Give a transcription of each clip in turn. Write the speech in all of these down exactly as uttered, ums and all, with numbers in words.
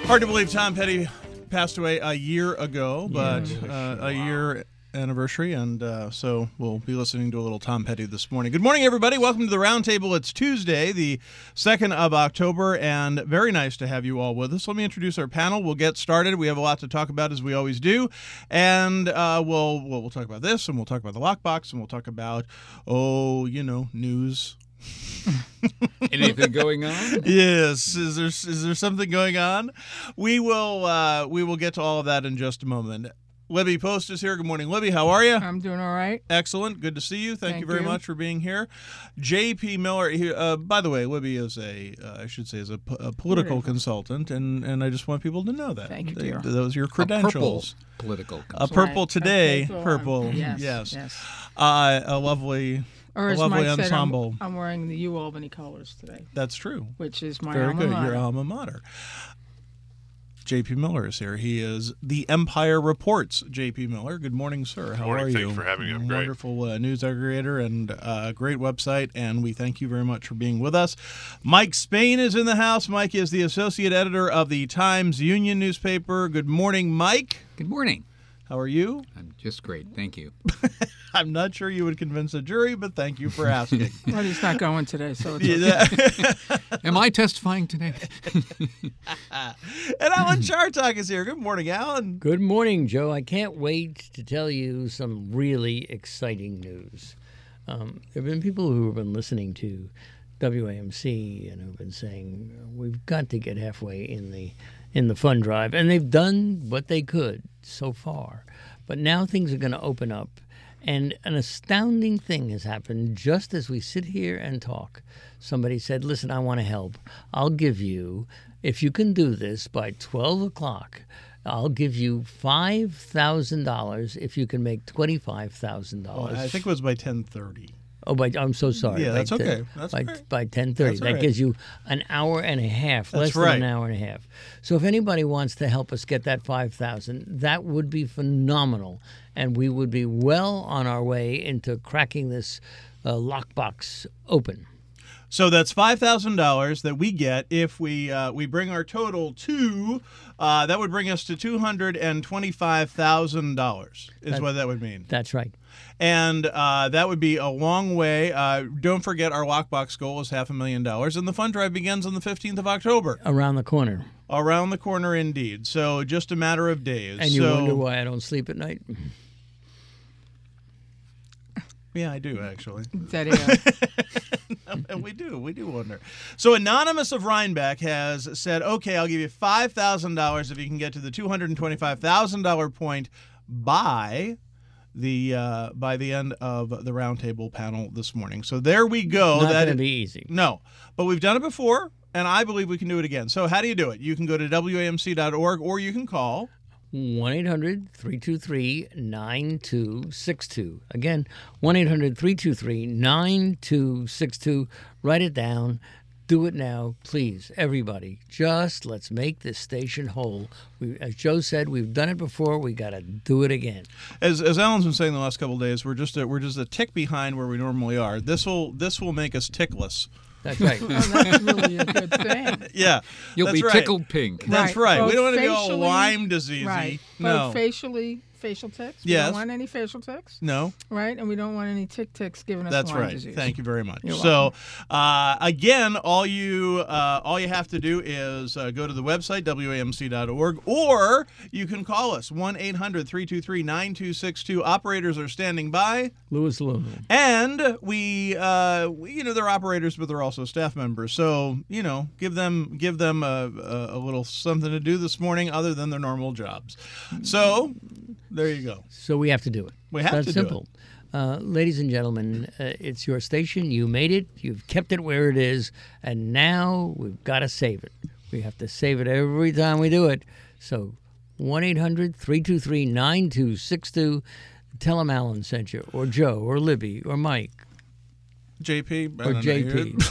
Hard to believe Tom Petty passed away a year ago, but uh, a year anniversary, and uh, so we'll be listening to a little Tom Petty this morning. Good morning, everybody. Welcome to the Roundtable. It's Tuesday, the second of October, and very nice to have you all with us. Let me introduce our panel. We'll get started. We have a lot to talk about, as we always do, and uh, we'll, we'll we'll talk about this, and we'll talk about the lockbox, and we'll talk about, oh, you know, news. Anything going on? Yes. Is there is there something going on? We will uh, we will get to all of that in just a moment. Libby Post is here. Good morning, Libby. How are you? I'm doing all right. Excellent. Good to see you. Thank, Thank you very you. much for being here. J P. Miller. He, uh, by the way, Libby is a uh, I should say is a, p- a political Political. consultant, and, and I just want people to know that. Thank you, They- dear. Those are your A purple credentials. political. A purple Right. today. Okay, go on. Purple. Yes. Yes. yes. Uh, a lovely. Or A as lovely Mike said, ensemble. I'm, I'm wearing the U Albany colors today, That's true. which is my Very alma good. mater. Your alma mater. J P. Miller is here. He is the Empire Reports. J P. Miller. Good morning, sir. How morning. are you? Thank you for having me. I'm great. Wonderful uh, news aggregator and uh, great website, and we thank you very much for being with us. Mike Spain is in the house. Mike is the associate editor of the Times Union newspaper. Good morning, Mike. Good morning. How are you? I'm just great. Thank you. I'm not sure you would convince a jury, but thank you for asking. Well, he's not going today, so it's okay. Yeah. Am I testifying today? And Alan Chartock is here. Good morning, Alan. Good morning, Joe. I can't wait to tell you some really exciting news. Um, there have been people who have been listening to W A M C and who've been saying we've got to get halfway in the in the fund drive, and they've done what they could so far. But now things are going to open up, and an astounding thing has happened just as we sit here and talk. Somebody said, listen, I want to help. I'll give you, if you can do this by twelve o'clock, I'll give you five thousand dollars if you can make twenty-five thousand dollars. I think it was by ten thirty. Oh, by, I'm so sorry. Yeah, By that's ten- okay. That's by, okay. by ten thirty. That's That all right. gives you an hour and a half, That's less right. than an hour and a half. So if anybody wants to help us get that five thousand dollars, that would be phenomenal. And we would be well on our way into cracking this uh, lockbox open. So that's five thousand dollars that we get if we uh, we bring our total to, uh, that would bring us to two hundred twenty-five thousand dollars is That- what that would mean. That's right. And uh, that would be a long way. Uh, don't forget our lockbox goal is half a million dollars, and the fund drive begins on the fifteenth of October. Around the corner. Around the corner indeed. So just a matter of days. And you so, wonder why I don't sleep at night? Yeah, I do actually. That is. And we do. We do wonder. So Anonymous of Rhinebeck has said, okay, I'll give you five thousand dollars if you can get to the two hundred twenty-five thousand dollars point by the uh, by the end of the roundtable panel this morning. So there we go. Not That going to be easy. No, but we've done it before, and I believe we can do it again. So how do you do it? You can go to W A M C dot org, or you can call one eight hundred three two three nine two six two. Again, one eight hundred three two three nine two six two. Write it down. Do it now, please, everybody. Just let's make this station whole. We, as Joe said, we've done it before. We got to do it again. As as Alan's been saying the last couple of days, we're just a, we're just a tick behind where we normally are. This will this will make us tickless. That's right. Well, that's really a good thing. Yeah, You'll that's be right. tickled pink. That's Right. right. We Both don't want to be all facially- Lyme diseasey. Right. No. Both facially, facial ticks. We Yes. don't want any facial ticks. No. Right? And we don't want any tick ticks giving us That's Lyme right. disease. Thank you very much. You're So, uh, again, all you uh, all you have to do is uh, go to the website W A M C dot org, or you can call us one eight hundred three two three nine two six two. Operators are standing by, Louis Luna. and we, uh, we, you know, they're operators, but they're also staff members. So, you know, give them give them a, a, a little something to do this morning other than their normal jobs. So, there you go. So we have to do it. We have That's to do simple. Uh, ladies and gentlemen, uh, it's your station. You made it. You've kept it where it is. And now we've got to save it. We have to save it every time we do it. So one eight hundred three two three nine two six two. Tell them Alan sent you, or Joe, or Libby, or Mike, J P I or don't J know. P.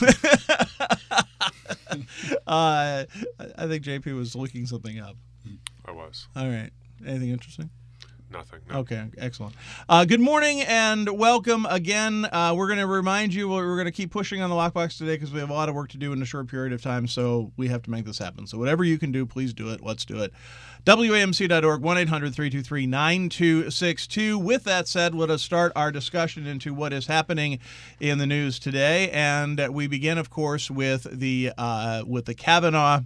uh, I think J P was looking something up. I was. All right. Anything interesting? nothing. No. Okay, excellent. Uh, good morning and welcome again. Uh, we're going to remind you, we're going to keep pushing on the lockbox today because we have a lot of work to do in a short period of time, so we have to make this happen. So whatever you can do, please do it. Let's do it. W A M C dot org, one eight hundred three two three nine two six two. With that said, let us start our discussion into what is happening in the news today. And we begin, of course, with the uh, with the Kavanaugh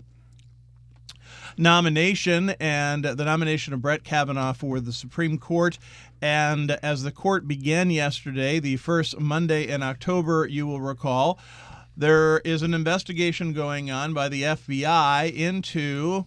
nomination and the nomination of Brett Kavanaugh for the Supreme Court. And as the court began yesterday, the first Monday in October, you will recall, there is an investigation going on by the F B I into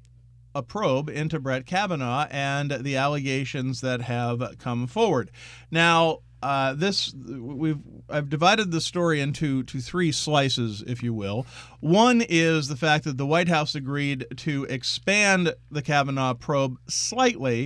a probe into Brett Kavanaugh and the allegations that have come forward. Now, Uh, this we've I've divided the story into to three slices, if you will. One is the fact that the White House agreed to expand the Kavanaugh probe slightly,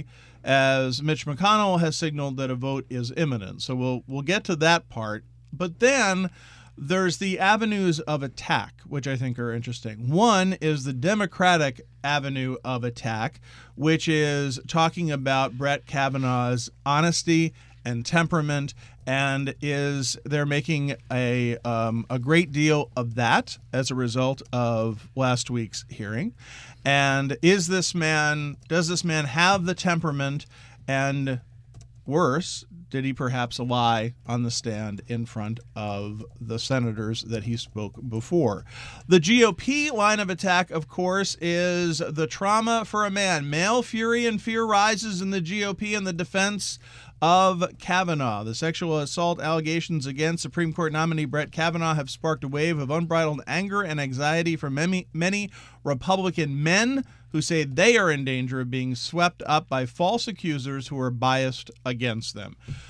as Mitch McConnell has signaled that a vote is imminent. So we'll we'll get to that part. But then there's the avenues of attack, which I think are interesting. One is the Democratic avenue of attack, which is talking about Brett Kavanaugh's honesty and temperament, and is they're making a um, a great deal of that as a result of last week's hearing. And is this man does this man have the temperament, and worse, did he perhaps lie on the stand in front of the senators that he spoke before? The G O P line of attack, of course, is the trauma for a man. Male fury and fear rises in the G O P in the defense of Kavanaugh. The sexual assault allegations against Supreme Court nominee Brett Kavanaugh have sparked a wave of unbridled anger and anxiety from many, many Republican men who say they are in danger of being swept up by false accusers who are biased against them.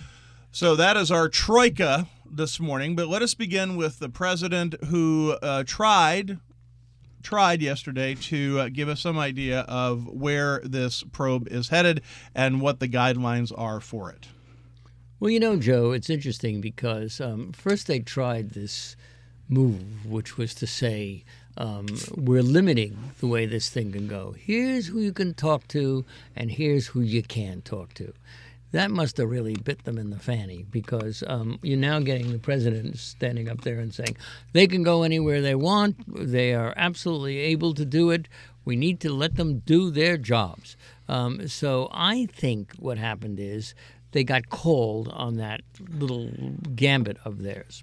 So that is our troika this morning. But let us begin with the president, who uh, tried tried yesterday to uh, give us some idea of where this probe is headed and what the guidelines are for it. Well, you know, Joe, it's interesting because um, first they tried this move, which was to say, um, we're limiting the way this thing can go. Here's who you can talk to, and here's who you can't talk to. That must have really bit them in the fanny, because um, you're now getting the president standing up there and saying they can go anywhere they want. They are absolutely able to do it. We need to let them do their jobs. Um, so I think what happened is they got called on that little gambit of theirs.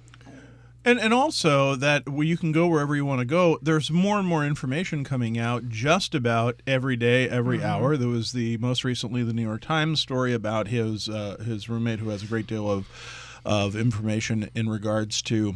And and also that you can go wherever you want to go. There's more and more information coming out just about every day, every mm-hmm. hour. There was the most recently the New York Times story about his uh, his roommate, who has a great deal of of information in regards to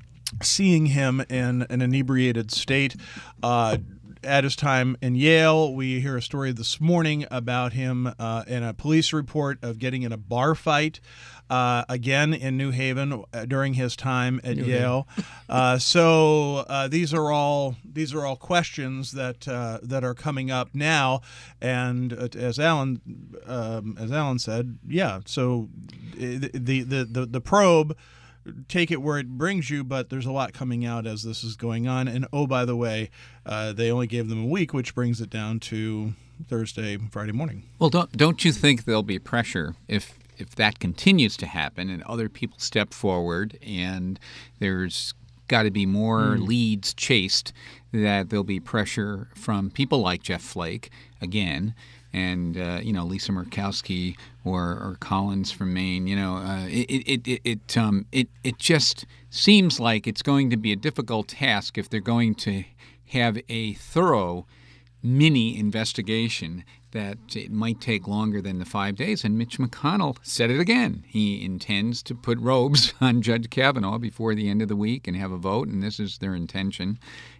seeing him in an inebriated state. Uh, At his time in Yale, we hear a story this morning about him uh, in a police report of getting in a bar fight, uh, again in New Haven uh, during his time at New Yale. Uh, so uh, these are all these are all questions that uh, that are coming up now, and uh, as Alan um, as Alan said, yeah. So the the the the, the probe. Take it where it brings you, but there's a lot coming out as this is going on. And oh, by the way, uh, they only gave them a week, which brings it down to Thursday, Friday morning. Well, don't don't you think there'll be pressure if if that continues to happen and other people step forward and there's got to be more mm. leads chased, that there'll be pressure from people like Jeff Flake again, and uh, you know, Lisa Murkowski or, or Collins from Maine. You know, uh, it it it it, um, it it just seems like it's going to be a difficult task if they're going to have a thorough mini investigation, that it might take longer than the five days. And Mitch McConnell said it again. He intends to put robes on Judge Kavanaugh before the end of the week and have a vote, and this is their intention.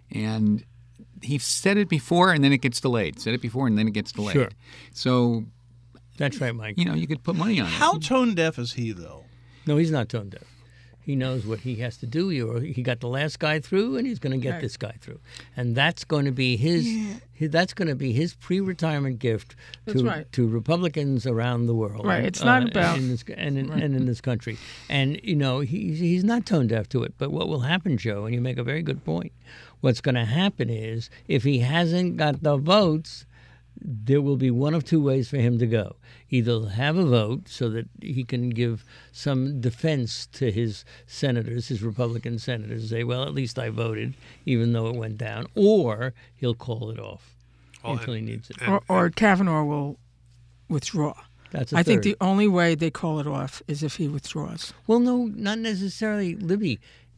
And he said it before, and then it gets delayed. Said it before, and then it gets delayed. Sure. So that's right, Mike. You know, you could put money on it. How tone deaf is he, though? No, he's not tone deaf. He knows what he has to do. He, he got the last guy through, and he's going to get right. this guy through, and that's going to be his. Yeah. his that's going to be his pre-retirement gift to right. to Republicans around the world. Right. It's not uh, about in this, and in, right. and in this country, and you know he's he's not tone deaf to it. But what will happen, Joe? And you make a very good point. What's going to happen is if he hasn't got the votes, there will be one of two ways for him to go. Either he'll have a vote so that he can give some defense to his senators, his Republican senators, say, well, at least I voted, even though it went down, or he'll call it off well, until and, he needs it. Or, or Kavanaugh will withdraw. That's a I third. think the only way they call it off is if he withdraws. Well, no, not necessarily, Libby.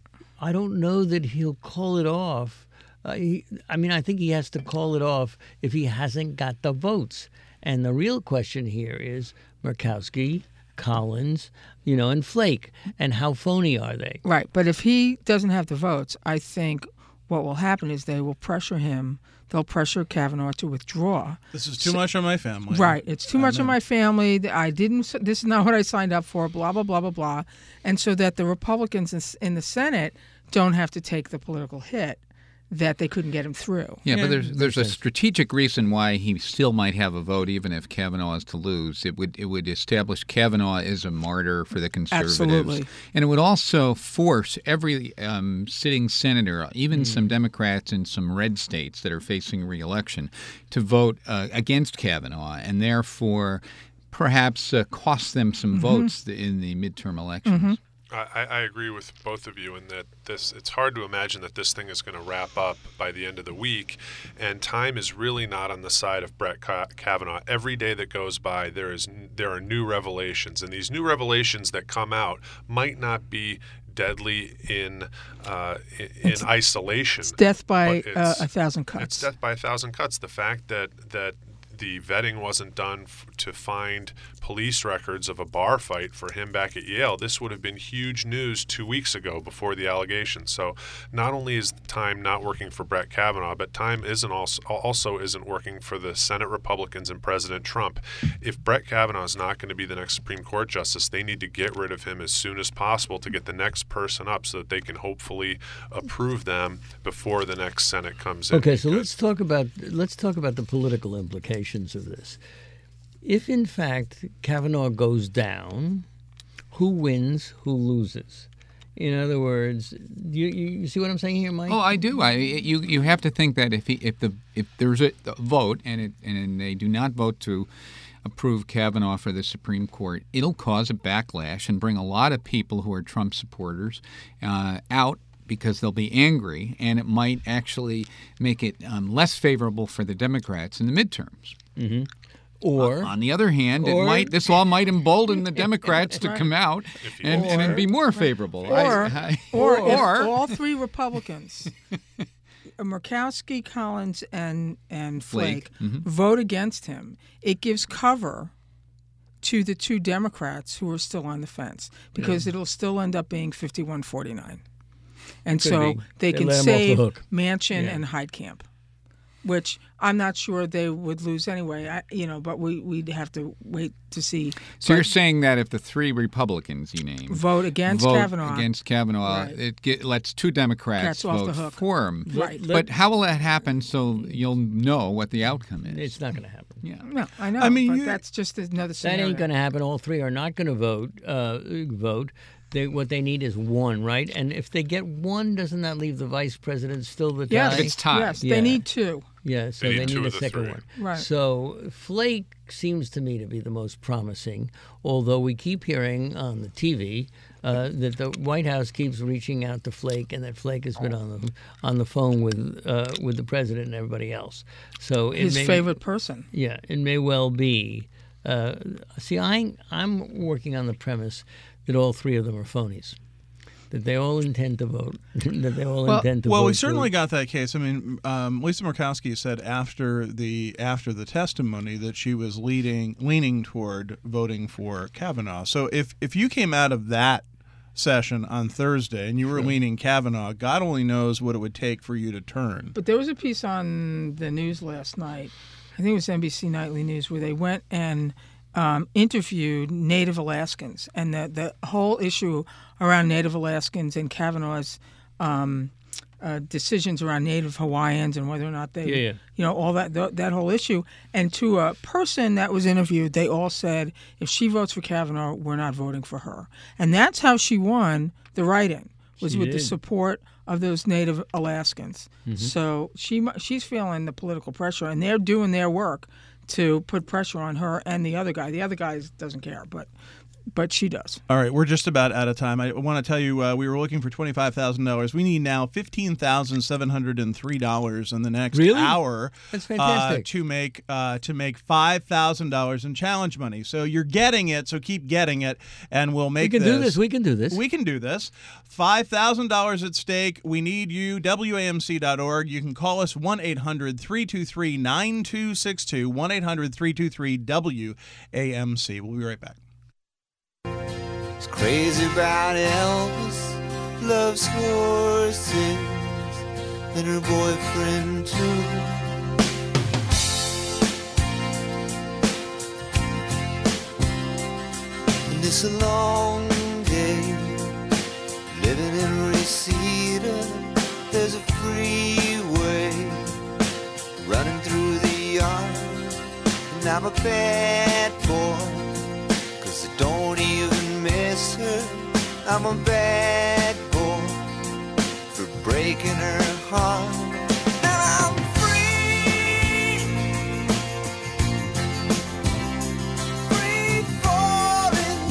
I don't know that he'll call it off. Uh, he, I mean, I think he has to call it off if he hasn't got the votes. And the real question here is Murkowski, Collins, you know, and Flake, and how phony are they? Right, but if he doesn't have the votes, I think what will happen is they will pressure him. They'll pressure Kavanaugh to withdraw. This is too so, much on my family. Right. It's too I'm much in. on my family. I didn't. This is not what I signed up for. Blah blah blah blah blah. And so that the Republicans in the Senate don't have to take the political hit that they couldn't get him through. Yeah, yeah. but there's there's a strategic reason why he still might have a vote, even if Kavanaugh is to lose. It would it would establish Kavanaugh as a martyr for the conservatives, Absolutely. And it would also force every um, sitting senator, even mm. some Democrats in some red states that are facing re-election, to vote uh, against Kavanaugh, and therefore perhaps uh, cost them some mm-hmm. votes in the midterm elections. Mm-hmm. I, I agree with both of you in that this it's hard to imagine that this thing is going to wrap up by the end of the week, and time is really not on the side of Brett Kavanaugh. Every day that goes by, there is there are new revelations, and these new revelations that come out might not be deadly in uh, in, in isolation. It's death by it's, uh, a thousand cuts. It's death by a thousand cuts. The fact that that the vetting wasn't done f- to find police records of a bar fight for him back at Yale. This would have been huge news two weeks ago before the allegations. So not only is time not working for Brett Kavanaugh, but time isn't also, also isn't working for the Senate Republicans and President Trump. If Brett Kavanaugh is not going to be the next Supreme Court justice, they need to get rid of him as soon as possible to get the next person up so that they can hopefully approve them before the next Senate comes in. Okay, so let's talk about let's talk about the political implications of this. If, in fact, Kavanaugh goes down, who wins, who loses? In other words, you, you see what I'm saying here, Mike? Oh, I do. I you you have to think that if he, if the if there's a vote and it and they do not vote to approve Kavanaugh for the Supreme Court, it'll cause a backlash and bring a lot of people who are Trump supporters uh, out, because they'll be angry, and it might actually make it um, less favorable for the Democrats in the midterms. Mm-hmm. Or, uh, on the other hand, or, it might this all might embolden the Democrats to right. come out and, or, and it'd be more favorable. Or, I, I, or, or, if all three Republicans, Murkowski, Collins, and and Flake, Flake. Mm-hmm. vote against him, it gives cover to the two Democrats who are still on the fence, because yeah. it'll still end up being fifty-one forty-nine. And Could so be. they, They can let 'em off save the hook. Manchin Yeah. and Heitkamp, which I'm not sure they would lose anyway. I, you know, but we we'd have to wait to see. So But you're saying that if the three Republicans you named vote against vote Kavanaugh, against Kavanaugh, Right. it get, lets two Democrats Cats off vote the hook. for him. Right. But how will that happen so you'll know what the outcome is? it's not going to happen. Yeah. no, I know. I mean, but you- that's just another That scenario. ain't going to happen. All three are not going to vote. Uh, vote. They, what they need is one, right? And if they get one, doesn't that leave the vice president still the Yes, guy? It's tied. yes, Yeah. they need two. Yeah, so They they need need, two a of the second three. one. Right. So Flake seems to me to be the most promising, although we keep hearing on the T V uh, that the White House keeps reaching out to Flake, and that Flake has been on the on the phone with uh, with the president and everybody else. So it His may, favorite person. yeah, it may well be. Uh, see, I I'm working on the premise that all three of them are phonies. That they all intend to vote. that they all Well, intend to well, vote. we certainly for- got that case. I mean, um, Lisa Murkowski said after the after the testimony that she was leading leaning toward voting for Kavanaugh. So if if you came out of that session on Thursday and you were leaning Kavanaugh, God only knows what it would take for you to turn. But there was a piece on the news last night, I think it was N B C Nightly News, where they went and um, interviewed Native Alaskans, and the, the whole issue around Native Alaskans and Kavanaugh's um, uh, decisions around Native Hawaiians and whether or not they, Yeah, yeah. you know, all that th- that whole issue. And to a person that was interviewed, they all said, if she votes for Kavanaugh, we're not voting for her. And that's how she won the write-in, was She with the did. support of those Native Alaskans. Mm-hmm. So she mu- she's feeling the political pressure, and they're doing their work to put pressure on her and the other guy. The other guy doesn't care, but but she does. All right, we're just about out of time. I want to tell you uh, we were looking for twenty-five thousand dollars. We need now fifteen thousand seven hundred three dollars in the next Really? hour. That's fantastic. Uh, to make uh, to make five thousand dollars in challenge money. So you're getting it, so keep getting it, and we'll make We can this. do this. We can do this. We can do this. five thousand dollars at stake. We need you. W A M C dot org. You can call us one eight hundred three two three nine two six two, one eight hundred three two three W A M C. We'll be right back. He's crazy about Elvis, loves horses, and her boyfriend too. And it's a long day, living in Reseda. There's a freeway running through the yard, and I'm a bad boy, 'cause I don't even miss her. I'm a bad boy for breaking her heart. And I'm free, free falling.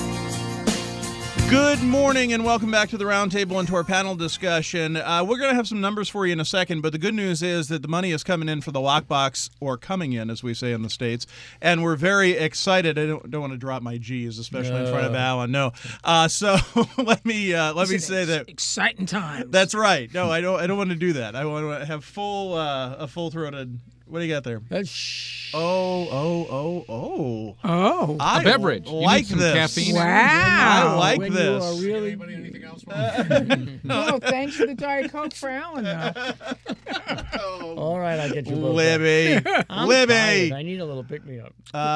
Good morning and welcome back to the Roundtable and to our panel discussion. Uh, we're going to have some numbers for you in a second, but the good news is that the money is coming in for the lockbox, or coming in, as we say in the States, and we're very excited. I don't, don't want to drop my G's, especially in front of No. Alan. No. Uh, so let me uh, let me It's say an that. ex- exciting times. That's right. No, I don't. I don't want to do that. I want to have full uh, a full throated. What do you got there? Uh, shh. Oh, oh, oh, oh. oh. I beverage. You need like some this. caffeine? I Wow. like when this. You are really, No, thanks for the Diet Coke for Alan, though. all right, I'll get you both. Libby, I'm Libby. tired. I need a little pick me up.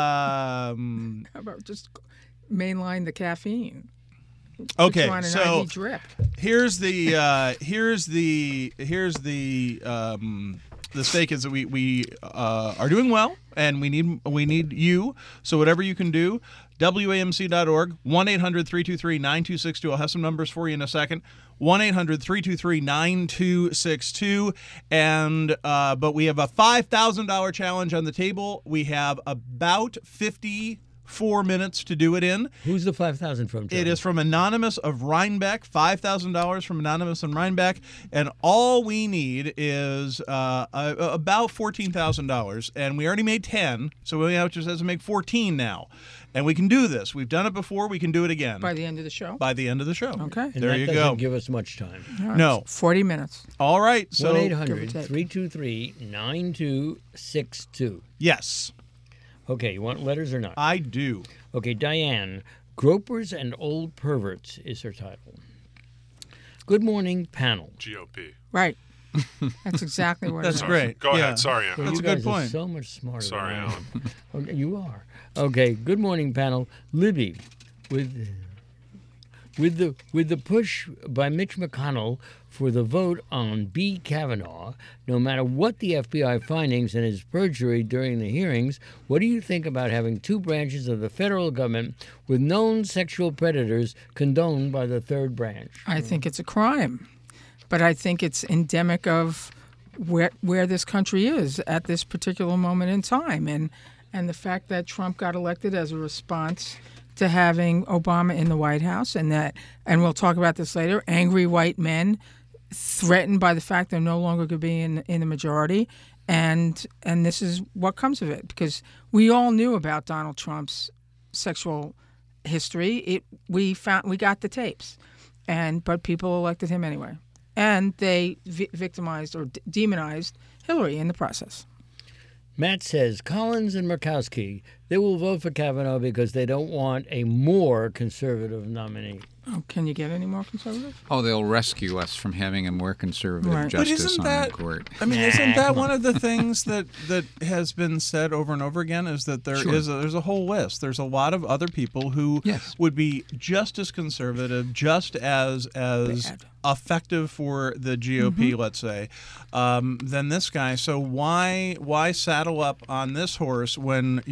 Um. How about just mainline the caffeine? Okay, Put you on an so I V drip. here's the uh, here's the here's the um, the stake is that we we uh, are doing well, and we need we need you. So whatever you can do, W A M C dot org, one eight hundred three two three nine two six two. I'll have some numbers for you in a second. one eight hundred three two three nine two six two. And uh, but we have a five thousand dollars challenge on the table. We have about fifty-four minutes to do it in. Who's the five thousand from? John? It is from Anonymous of Rhinebeck, five thousand dollars from Anonymous in Rhinebeck, and all we need is uh, uh, about fourteen thousand dollars, and we already made ten, so we have just have to make fourteen now, and we can do this. We've done it before, we can do it again By the end of the show? by the end of the show. Okay. And there that you doesn't go. give us much time. No. forty minutes. All right, so One eight Give or hundred take. three two three nine two six two. yes, Okay, you want letters or not? I do. Okay, Diane, Gropers and Old Perverts is her title. Good morning, panel. G O P. Right. That's exactly what That's it is. great. Go Yeah. ahead. Sorry, Ann. Well, That's you a good guys are point. so much smarter Sorry, than I Alan. am. Okay, you are. Okay, good morning, panel. Libby, with with the with the push by Mitch McConnell for the vote on B. Kavanaugh, no matter what the F B I findings and his perjury during the hearings, what do you think about having two branches of the federal government with known sexual predators condoned by the third branch? I think it's a crime, but I think it's endemic of where where this country is at this particular moment in time, and and the fact that Trump got elected as a response to having Obama in the White House, and that, and we'll talk about this later, angry white men threatened by the fact they're no longer going to be in in the majority, and and this is what comes of it, because we all knew about Donald Trump's sexual history. It we found we got the tapes, and but people elected him anyway, and they vi- victimized or d- demonized Hillary in the process. Matt says Collins and Murkowski, they will vote for Kavanaugh because they don't want a more conservative nominee. Oh, can you get any more conservative? Oh, they'll rescue us from having a more conservative Right. But justice isn't on that- the court. I mean, Nah, isn't that come one on. of the things that, that has been said over and over again? Is that there Sure. is a, there's a whole list. There's a lot of other people who Yes. would be just as conservative, just as as Bad. effective for the G O P, let's say, um, than this guy. So why why saddle up on this horse when you could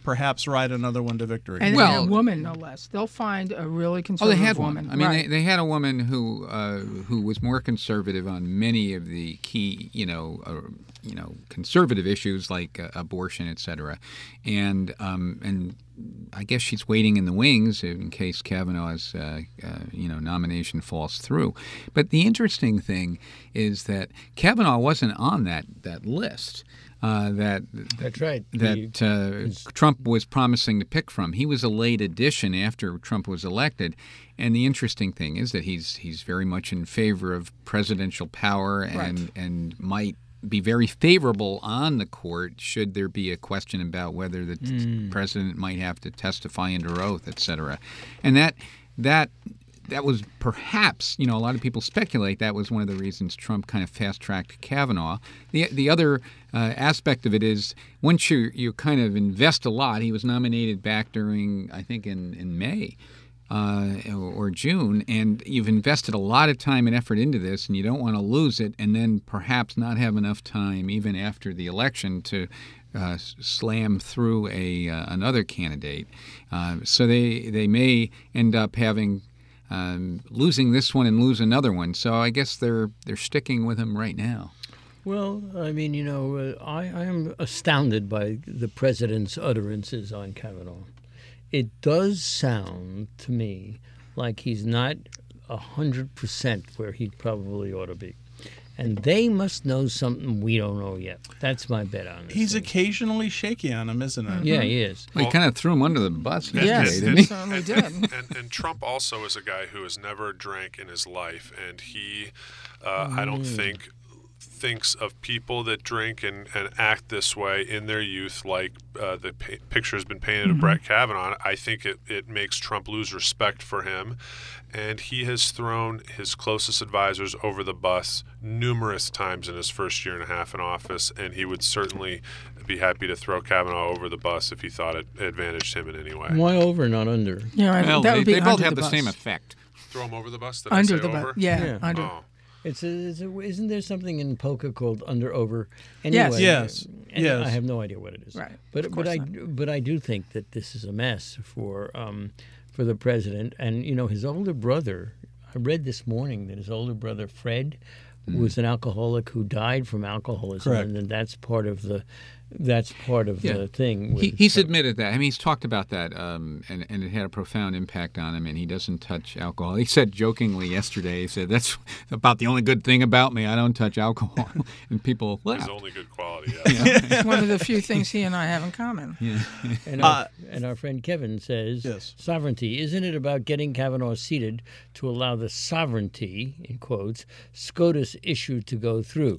perhaps ride another one to victory. And, Well- and a woman, no less. They'll find a really Oh, conservative they had woman. one. I mean, right. they, they had a woman who uh, who was more conservative on many of the key, you know, uh, you know, conservative issues like uh, abortion, et cetera. And um, and I guess she's waiting in the wings in case Kavanaugh's uh, uh, you know nomination falls through. But the interesting thing is that Kavanaugh wasn't on that that list. Uh, that That's right. that uh, Trump was promising to pick from. He was a late addition after Trump was elected, and the interesting thing is that he's he's very much in favor of presidential power and Right. and might be very favorable on the court should there be a question about whether the t- president might have to testify under oath, et cetera. And that that. That was perhaps, you know, a lot of people speculate that was one of the reasons Trump kind of fast-tracked Kavanaugh. The the other uh, aspect of it is once you you kind of invest a lot, he was nominated back during, I think, in, in May uh, or, or June, and you've invested a lot of time and effort into this, and you don't want to lose it and then perhaps not have enough time even after the election to Uh, slam through a uh, another candidate. Uh, so they they may end up having um, losing this one and lose another one. So I guess they're they're sticking with him right now. Well, I mean, you know, uh, I, I am astounded by the president's utterances on Kavanaugh. It does sound to me like he's not one hundred percent where he probably ought to be. And they must know something we don't know yet. That's my bet on this. He's thing. occasionally shaky on him, isn't it? Yeah, he is. Well, he kind of threw him under the bus yesterday, Yes, didn't he he? certainly and, did. and, and, and Trump also is a guy who has never drank in his life, and he, uh, I don't think, thinks of people that drink and, and act this way in their youth like uh, the pa- picture has been painted of Brett Kavanaugh. I think it, it makes Trump lose respect for him, and he has thrown his closest advisors over the bus numerous times in his first year and a half in office, and he would certainly be happy to throw Kavanaugh over the bus if he thought it advantaged him in any way. Why over, not under? Yeah, I- Well, that they, would be they both under have the the, bus. same effect. Throw him over the bus? Did I Under say the over? bus. Yeah, Yeah. under. Oh. It's a, it's a, isn't there something in poker called under over? Anyway, Yes. and Yes. I have no idea what it is. Right. But Of but course I not. but I do think that this is a mess for um, for the president, and you know his older brother. I read this morning that his older brother Fred was an alcoholic who died from alcoholism, Correct. and then that's part of the that's part of Yeah. the thing. With He, he's Trump. admitted that. I mean, he's talked about that, um, and, and it had a profound impact on him, and he doesn't touch alcohol. He said jokingly yesterday, he said, that's about the only good thing about me. I don't touch alcohol. And people His laughed. only good quality, yes. It's one of the few things he and I have in common. And our, Uh, and our friend Kevin says, Yes. sovereignty, isn't it about getting Kavanaugh seated to allow the sovereignty, in quotes, SCOTUS issue to go through?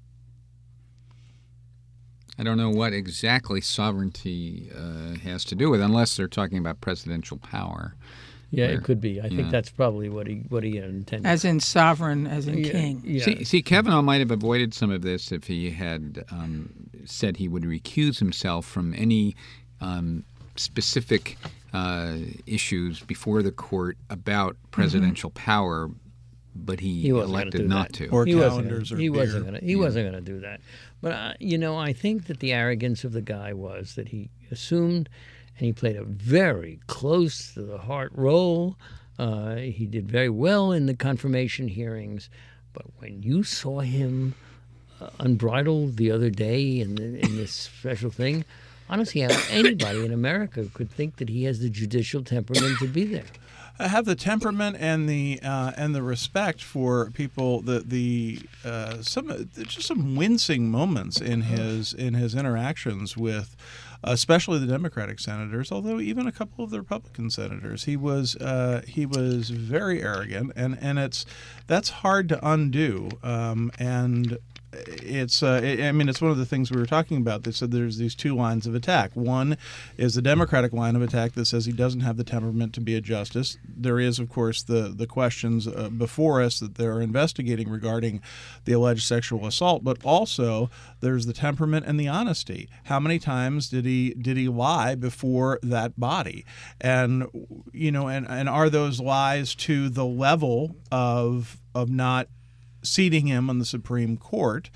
I don't know what exactly sovereignty uh, has to do with, unless they're talking about presidential power. Yeah, Where- it could be. I yeah. think that's probably what he what he intended. As in sovereign, as in yeah, king. Yeah. See, see, Kavanaugh might have avoided some of this if he had um, said he would recuse himself from any um, specific uh, issues before the court about presidential power, but he, He wasn't gonna elected do not that. to. Or he wasn't calendars gonna, or he beer. wasn't gonna he wasn't gonna do that. But uh, you know, I think that the arrogance of the guy was that he assumed, and he played a very close to the heart role. Uh, he did very well in the confirmation hearings, but when you saw him uh, unbridled the other day in, the, in this special thing, I don't see how anybody in America could think that he has the judicial temperament to be there. I have the temperament and the uh, and the respect for people. The the uh, some just some wincing moments in his in his interactions with, especially the Democratic senators. Although even a couple of the Republican senators, he was uh, he was very arrogant, and, and it's that's hard to undo. Um, and it's uh, I mean it's one of the things we were talking about. They said there's these two lines of attack. One is the Democratic line of attack that says he doesn't have the temperament to be a justice. There is, of course, the the questions uh, before us that they're investigating regarding the alleged sexual assault, but also there's the temperament and the honesty. How many times did he did he lie before that body? And you know, and, and are those lies to the level of of not seating him on the Supreme Court,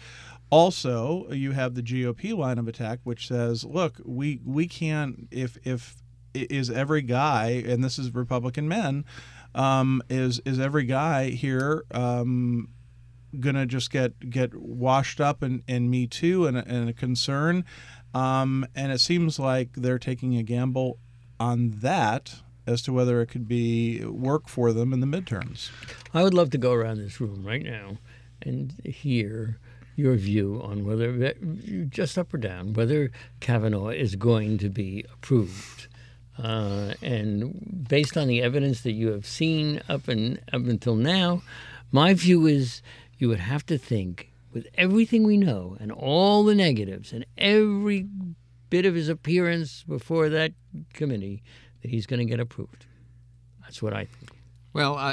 Also, you have the G O P line of attack, which says, "Look, we we can't if if is every guy, and this is Republican men, um, is is every guy here um, gonna just get get washed up in, in Me Too and, and a concern?" Um, and it seems like they're taking a gamble on that as to whether it could be work for them in the midterms. I would love to go around this room right now and hear your view on whether, just up or down, whether Kavanaugh is going to be approved. Uh, and based on the evidence that you have seen up and up until now, my view is you would have to think, with everything we know and all the negatives and every bit of his appearance before that committee, that he's going to get approved. That's what I think. Well, I,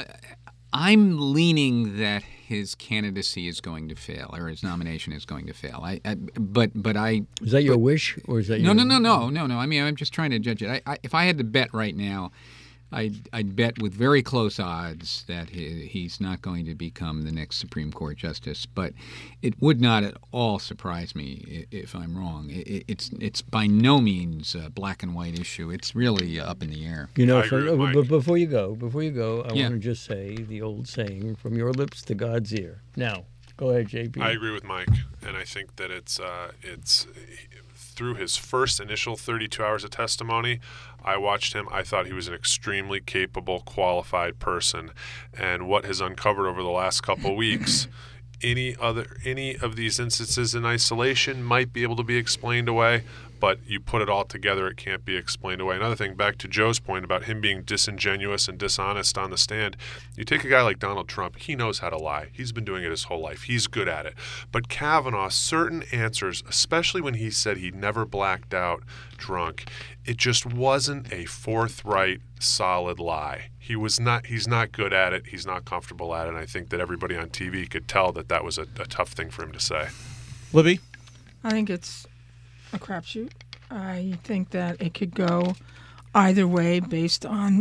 I'm leaning that his candidacy is going to fail, or his nomination is going to fail. I, I but but I is that your but, wish, or is that no your, no no no no no? I mean, I'm just trying to judge it. I, I, if I had to bet right now, I'd, I'd bet with very close odds that he, he's not going to become the next Supreme Court justice. But it would not at all surprise me if I'm wrong. It, it's it's by no means a black and white issue. It's really up in the air. You know, I agree for, with Mike. but before you go, before you go, I Yeah. want to just say the old saying: "From your lips to God's ear." Now, go ahead, J P. I agree with Mike, and I think that it's uh, it's through his first initial thirty-two hours of testimony. I watched him. I thought he was an extremely capable, qualified person, and what has uncovered over the last couple weeks. Any other any of these instances in isolation might be able to be explained away, but you put it all together, it can't be explained away. Another thing, back to Joe's point about him being disingenuous and dishonest on the stand, you take a guy like Donald Trump, he knows how to lie. He's been doing it his whole life. He's good at it. But Kavanaugh, certain answers, especially when he said he never blacked out drunk, it just wasn't a forthright, solid lie. He was not. He's not good at it. He's not comfortable at it. And I think that everybody on T V could tell that that was a, a tough thing for him to say. Libby? I think it's a crapshoot. I think that it could go either way based on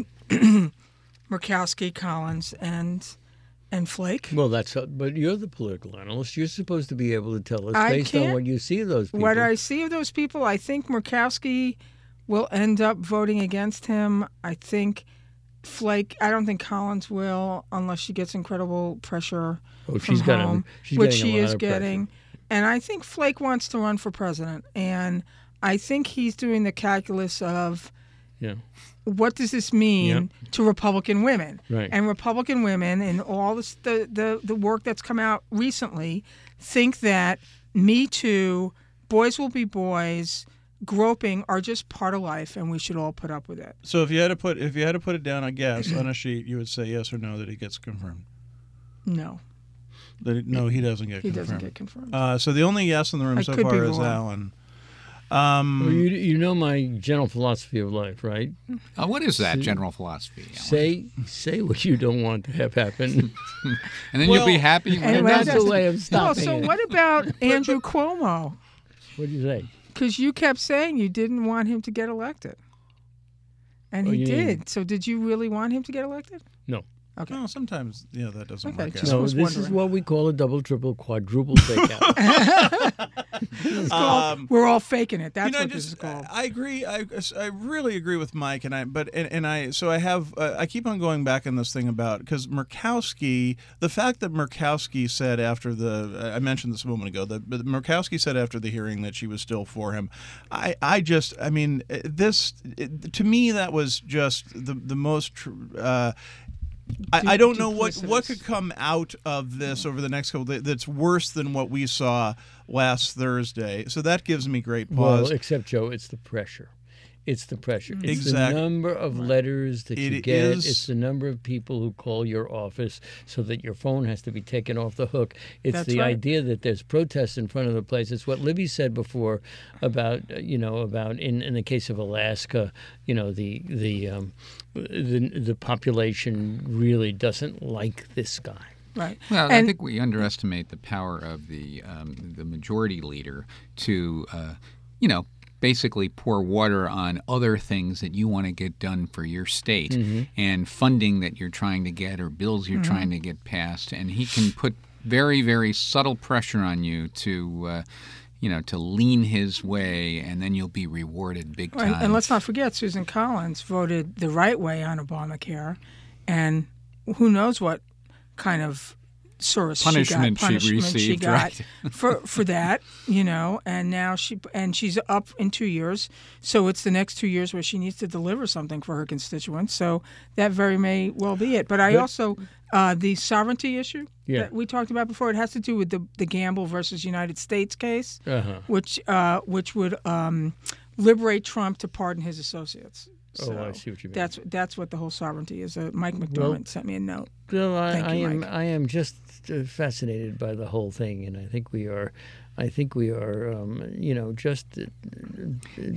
Murkowski, Collins, and and Flake. Well, that's a, but you're the political analyst. You're supposed to be able to tell us I based on can't- what you see of those people. What I see of those people, I think Murkowski will end up voting against him. I think Flake, I don't think Collins will, unless she gets incredible pressure Oh, from she's got a- home, she's which getting a she lot is of pressure. getting. And I think Flake wants to run for president. And I think he's doing the calculus of yeah. what does this mean to Republican women? Right. And Republican women and all this, the, the, the work that's come out recently think that Me Too, boys will be boys, groping are just part of life, and we should all put up with it. So if you had to put if you had to put it down, I guess, on a sheet, you would say yes or no that he gets confirmed. No, That it, no, he doesn't get he confirmed. doesn't get confirmed. Uh, so the only yes in the room I so could be far is wrong. Alan. Um, Well, you, you know my general philosophy of life, right? Uh, what is that general philosophy, Alan? Say say what you don't want to have happen. And then Well, you'll be happy. when and it and well, that's does. the way of Well, stopping so it. what about Andrew Cuomo? What did you say? Because you kept saying you didn't want him to get elected. And Oh, he you did. mean- So did you really want him to get elected? No. Okay. no, sometimes yeah, that doesn't Okay, work just- out. No, was this is wondering. what we call a double, triple, quadruple takeout. It's called, Um, we're all faking it. That's you know, what I this just, is called. I agree. I, I really agree with Mike, and I but and, and I so I have uh, I keep on going back on this thing about because Murkowski, the fact that Murkowski said after the I mentioned this a moment ago that but Murkowski said after the hearing that she was still for him. I I just I mean this it, to me that was just the the most. tr- Uh, I, I don't know what, what duplicitous. could come out of this over the next couple of days that's worse than what we saw last Thursday. So that gives me great well, pause. except, Joe, it's the pressure. It's the pressure. It's Exact- the number of letters that you It get. is- It's the number of people who call your office so that your phone has to be taken off the hook. It's That's the right. idea that there's protests in front of the place. It's what Libby said before about uh, you know about in, in the case of Alaska, you know the the um, the the population really doesn't like this guy. Right. Well, And- I think we underestimate the power of the um, the majority leader to, uh, you know, basically pour water on other things that you want to get done for your state Mm-hmm. and funding that you're trying to get or bills you're Mm-hmm. trying to get passed. And he can put very, very subtle pressure on you to, uh, you know, to lean his way, and then you'll be rewarded big time. And, and let's not forget, Susan Collins voted the right way on Obamacare, and who knows what kind of source punishment she got, punishment she received, she got right. for for that, you know. And now she and she's up in two years, so it's the next two years where she needs to deliver something for her constituents. So that very may well be it. But I But- also uh, the sovereignty issue Yeah. that we talked about before. It has to do with the the Gamble versus United States case, Uh-huh. which uh, which would um, liberate Trump to pardon his associates. Oh, I So see what you mean. That's that's what the whole sovereignty is. Uh, Mike McDermott Well- sent me a note. Well, I, Thank I you, am Mike. I am just uh, fascinated by the whole thing, and I think we are, I think we are, um, you know, just uh, uh,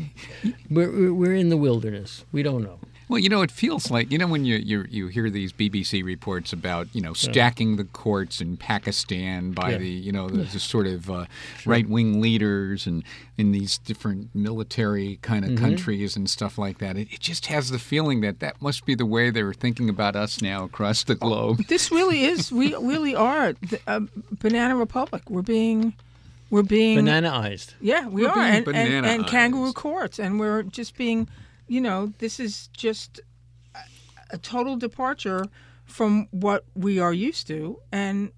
we're we're in the wilderness. We don't know. Well, you know, it feels like, you know, when you you, you hear these B B C reports about, you know, stacking the courts in Pakistan by Yeah. the, you know, the, the sort of uh, right-wing leaders and in these different military kind of countries and stuff like that. It, it just has the feeling that that must be the way they're thinking about us now across the globe. This really is. We really are the, uh, Banana Republic. We're being, we're being. Banana-ized. Yeah, we We're are, being and, and, banana and kangaroo eyes. courts, and we're just being, you know, this is just a, a total departure from what we are used to, and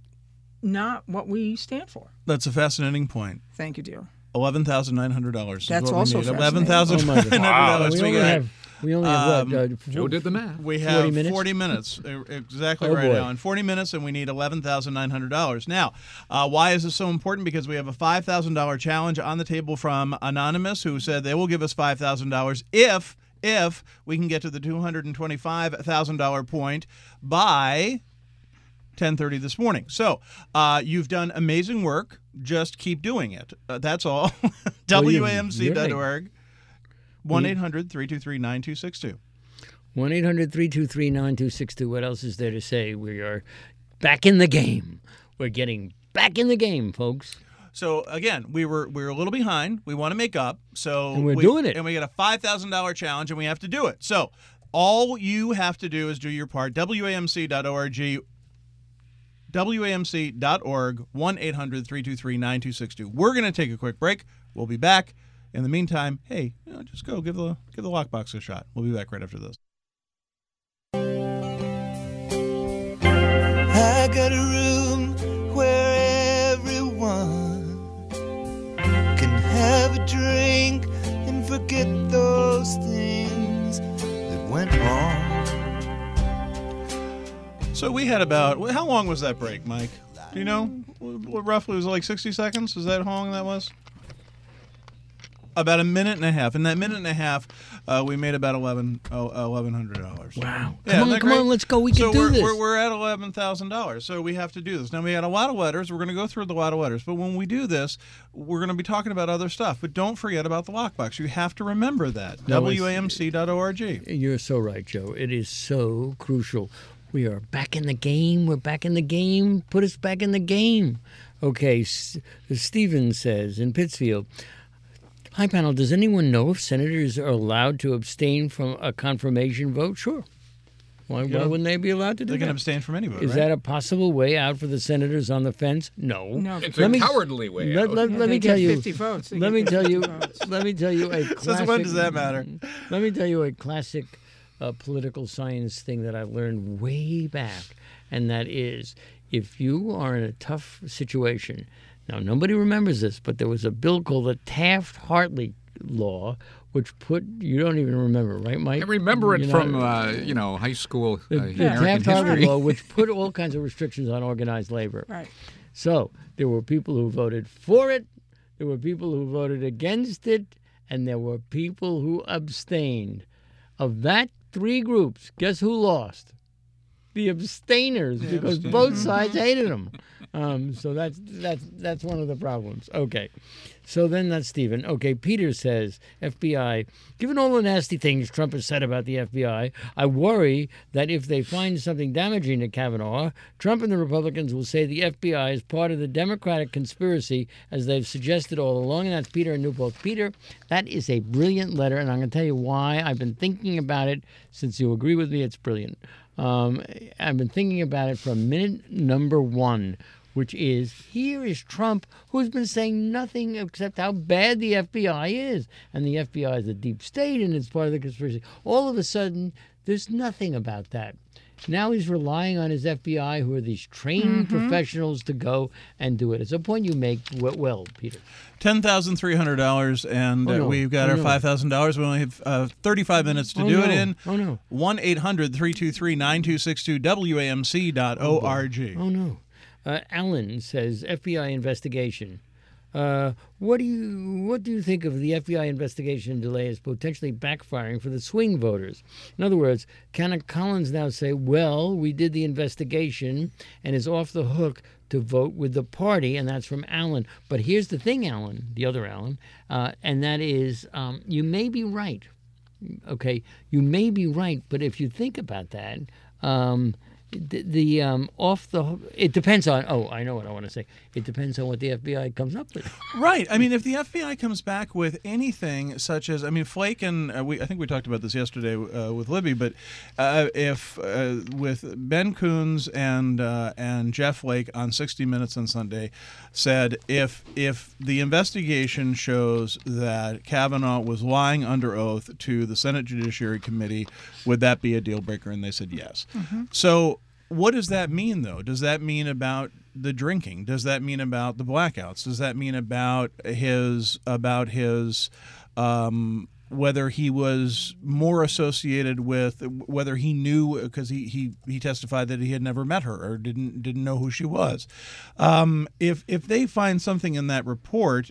not what we stand for. That's a fascinating point. Thank you, dear. Eleven thousand nine hundred dollars. That's what also we need. fascinating. Eleven thousand Oh, my nine God. hundred Wow, dollars. we We only got- have we only have um, what? Uh, Joe did the math. We forty have minutes? forty minutes, uh, exactly Oh, right boy. now. In forty minutes, and we need eleven thousand nine hundred dollars. Now, uh, why is this so important? Because we have a five thousand dollars challenge on the table from Anonymous, who said they will give us five thousand dollars if if we can get to the two hundred twenty-five thousand dollars point by ten thirty this morning. So uh, you've done amazing work. Just keep doing it. Uh, that's all. W A M C dot org. one eight hundred three two three nine two six two. one eight hundred three two three nine two six two. What else is there to say? We are back in the game. We're getting back in the game, folks. So again, we were we were a little behind. We want to make up. So And we're we- doing it. and we got a five thousand dollar challenge, and we have to do it. So all you have to do is do your part. W A M C dot org. W A M C dot org. one eight hundred three two three nine two six two. We're gonna take a quick break. We'll be back. In the meantime, hey, you know, just go give the give the lockbox a shot. We'll be back right after this. I got a room where everyone can have a drink and forget those things that went wrong. So we had about how long was that break, Mike? Do you know? What roughly was it like sixty seconds? Is that how long that was? About a minute and a half. In that minute and a half, uh, we made about eleven eleven hundred dollars. Wow. Yeah, Come isn't on, that come great? on, let's go. We so can do we're, this. We're, we're at eleven thousand dollars, so we have to do this. Now, we had a lot of letters. We're going to go through the lot of letters. But when we do this, we're going to be talking about other stuff. But don't forget about the lockbox. You have to remember that. No, it's- W A M C dot org. You're so right, Joe. It is so crucial. We are back in the game. We're back in the game. Put us back in the game. Okay, S- Stephen says in Pittsfield, hi, panel, does anyone know if senators are allowed to abstain from a confirmation vote? Sure. Why, Yeah. why wouldn't they be allowed to do They can that? abstain from any vote, Is right? that a possible way out for the senators on the fence? No. No, It's Let a me- cowardly way Let, out. let, Yeah, let they me get tell you. fifty votes. They Let get me tell fifty you. votes. Let me tell you a classic. Since when does that matter? Let me tell you a classic uh, political science thing that I learned way back, and that is, if you are in a tough situation. Now, nobody remembers this, but there was a bill called the Taft-Hartley law, which put you don't even remember, right, Mike? I remember it You know, from, uh, you know, high school uh, the, the American Taft-Hartley history. law, which put all kinds of restrictions on organized labor. Right. So there were people who voted for it, there were people who voted against it, and there were people who abstained. Of that three groups, guess who lost? The abstainers, because both sides hated them. Um, so that's that's that's one of the problems. Okay, so then that's Stephen. Okay, Peter says, F B I, given all the nasty things Trump has said about the F B I, I worry that if they find something damaging to Kavanaugh, Trump and the Republicans will say the F B I is part of the Democratic conspiracy, as they've suggested all along. And that's Peter in Newport. Peter, that is a brilliant letter, and I'm going to tell you why. I've been thinking about it since you agree with me. It's brilliant. Um, I've been thinking about it from minute number one, which is here is Trump, who's been saying nothing except how bad the F B I is. And the F B I is a deep state and it's part of the conspiracy. All of a sudden, there's nothing about that. Now he's relying on his F B I, who are these trained Mm-hmm. professionals, to go and do it. It's a point you make well, well Peter. ten thousand three hundred dollars, and Oh, uh, no. we've got Oh, our no. five thousand dollars. We only have uh, thirty-five minutes to Oh, do no. it in. Oh, no. one eight hundred three two three nine two six two W A M C dot org. Oh, no. Uh, Alan says, F B I investigation. Uh, what do you what do you think of the F B I investigation delay as potentially backfiring for the swing voters? In other words, can Collins now say, well, we did the investigation and is off the hook to vote with the party? And that's from Alan. But here's the thing, Alan, the other Alan, uh, and that is um, you may be right. Okay, you may be right, but if you think about that, um, the, the um, off the it depends on. Oh, I know what I want to say. It depends on what the F B I comes up with. Right. I mean, if the F B I comes back with anything such as, I mean, Flake and uh, we, I think we talked about this yesterday uh, with Libby, but uh, if uh, with Ben Coons and uh, and Jeff Flake on sixty minutes on Sunday said if if the investigation shows that Kavanaugh was lying under oath to the Senate Judiciary Committee, would that be a deal breaker? And they said yes. Mm-hmm. So what does that mean, though? Does that mean about the drinking? Does that mean about the blackouts? Does that mean about his about his um, whether he was more associated with whether he knew because he, he he testified that he had never met her or didn't didn't know who she was. Um, if if they find something in that report,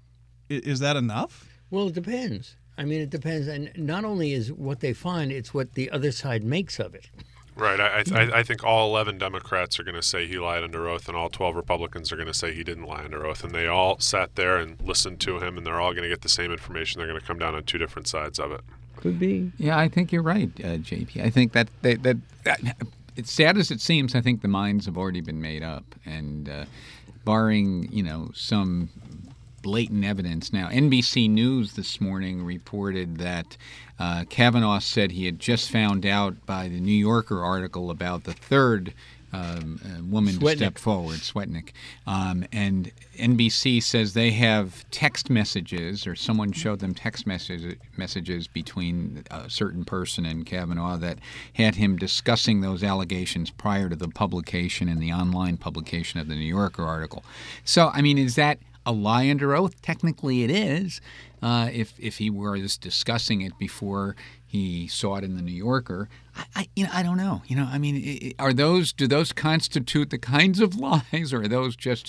is that enough? Well, it depends. I mean, it depends, and not only is what they find, it's what the other side makes of it. Right. I, I, I think all eleven Democrats are going to say he lied under oath, and all twelve Republicans are going to say he didn't lie under oath. And they all sat there and listened to him, and they're all going to get the same information. They're going to come down on two different sides of it. Could be. Yeah, I think you're right, uh, J P. I think that they, that, that it's sad as it seems. I think the minds have already been made up, and uh, barring you know some blatant evidence. Now, N B C News this morning reported that uh, Kavanaugh said he had just found out by the New Yorker article about the third um, uh, woman Swetnick. to step forward, Swetnick. Um, and N B C says they have text messages, or someone showed them text messages, messages between a certain person and Kavanaugh that had him discussing those allegations prior to the publication and the online publication of the New Yorker article. So, I mean, is that a lie under oath? Technically, it is. Uh, if if he were just discussing it before he saw it in the New Yorker, I, I you know I don't know. You know, I mean, are those do those constitute the kinds of lies, or are those just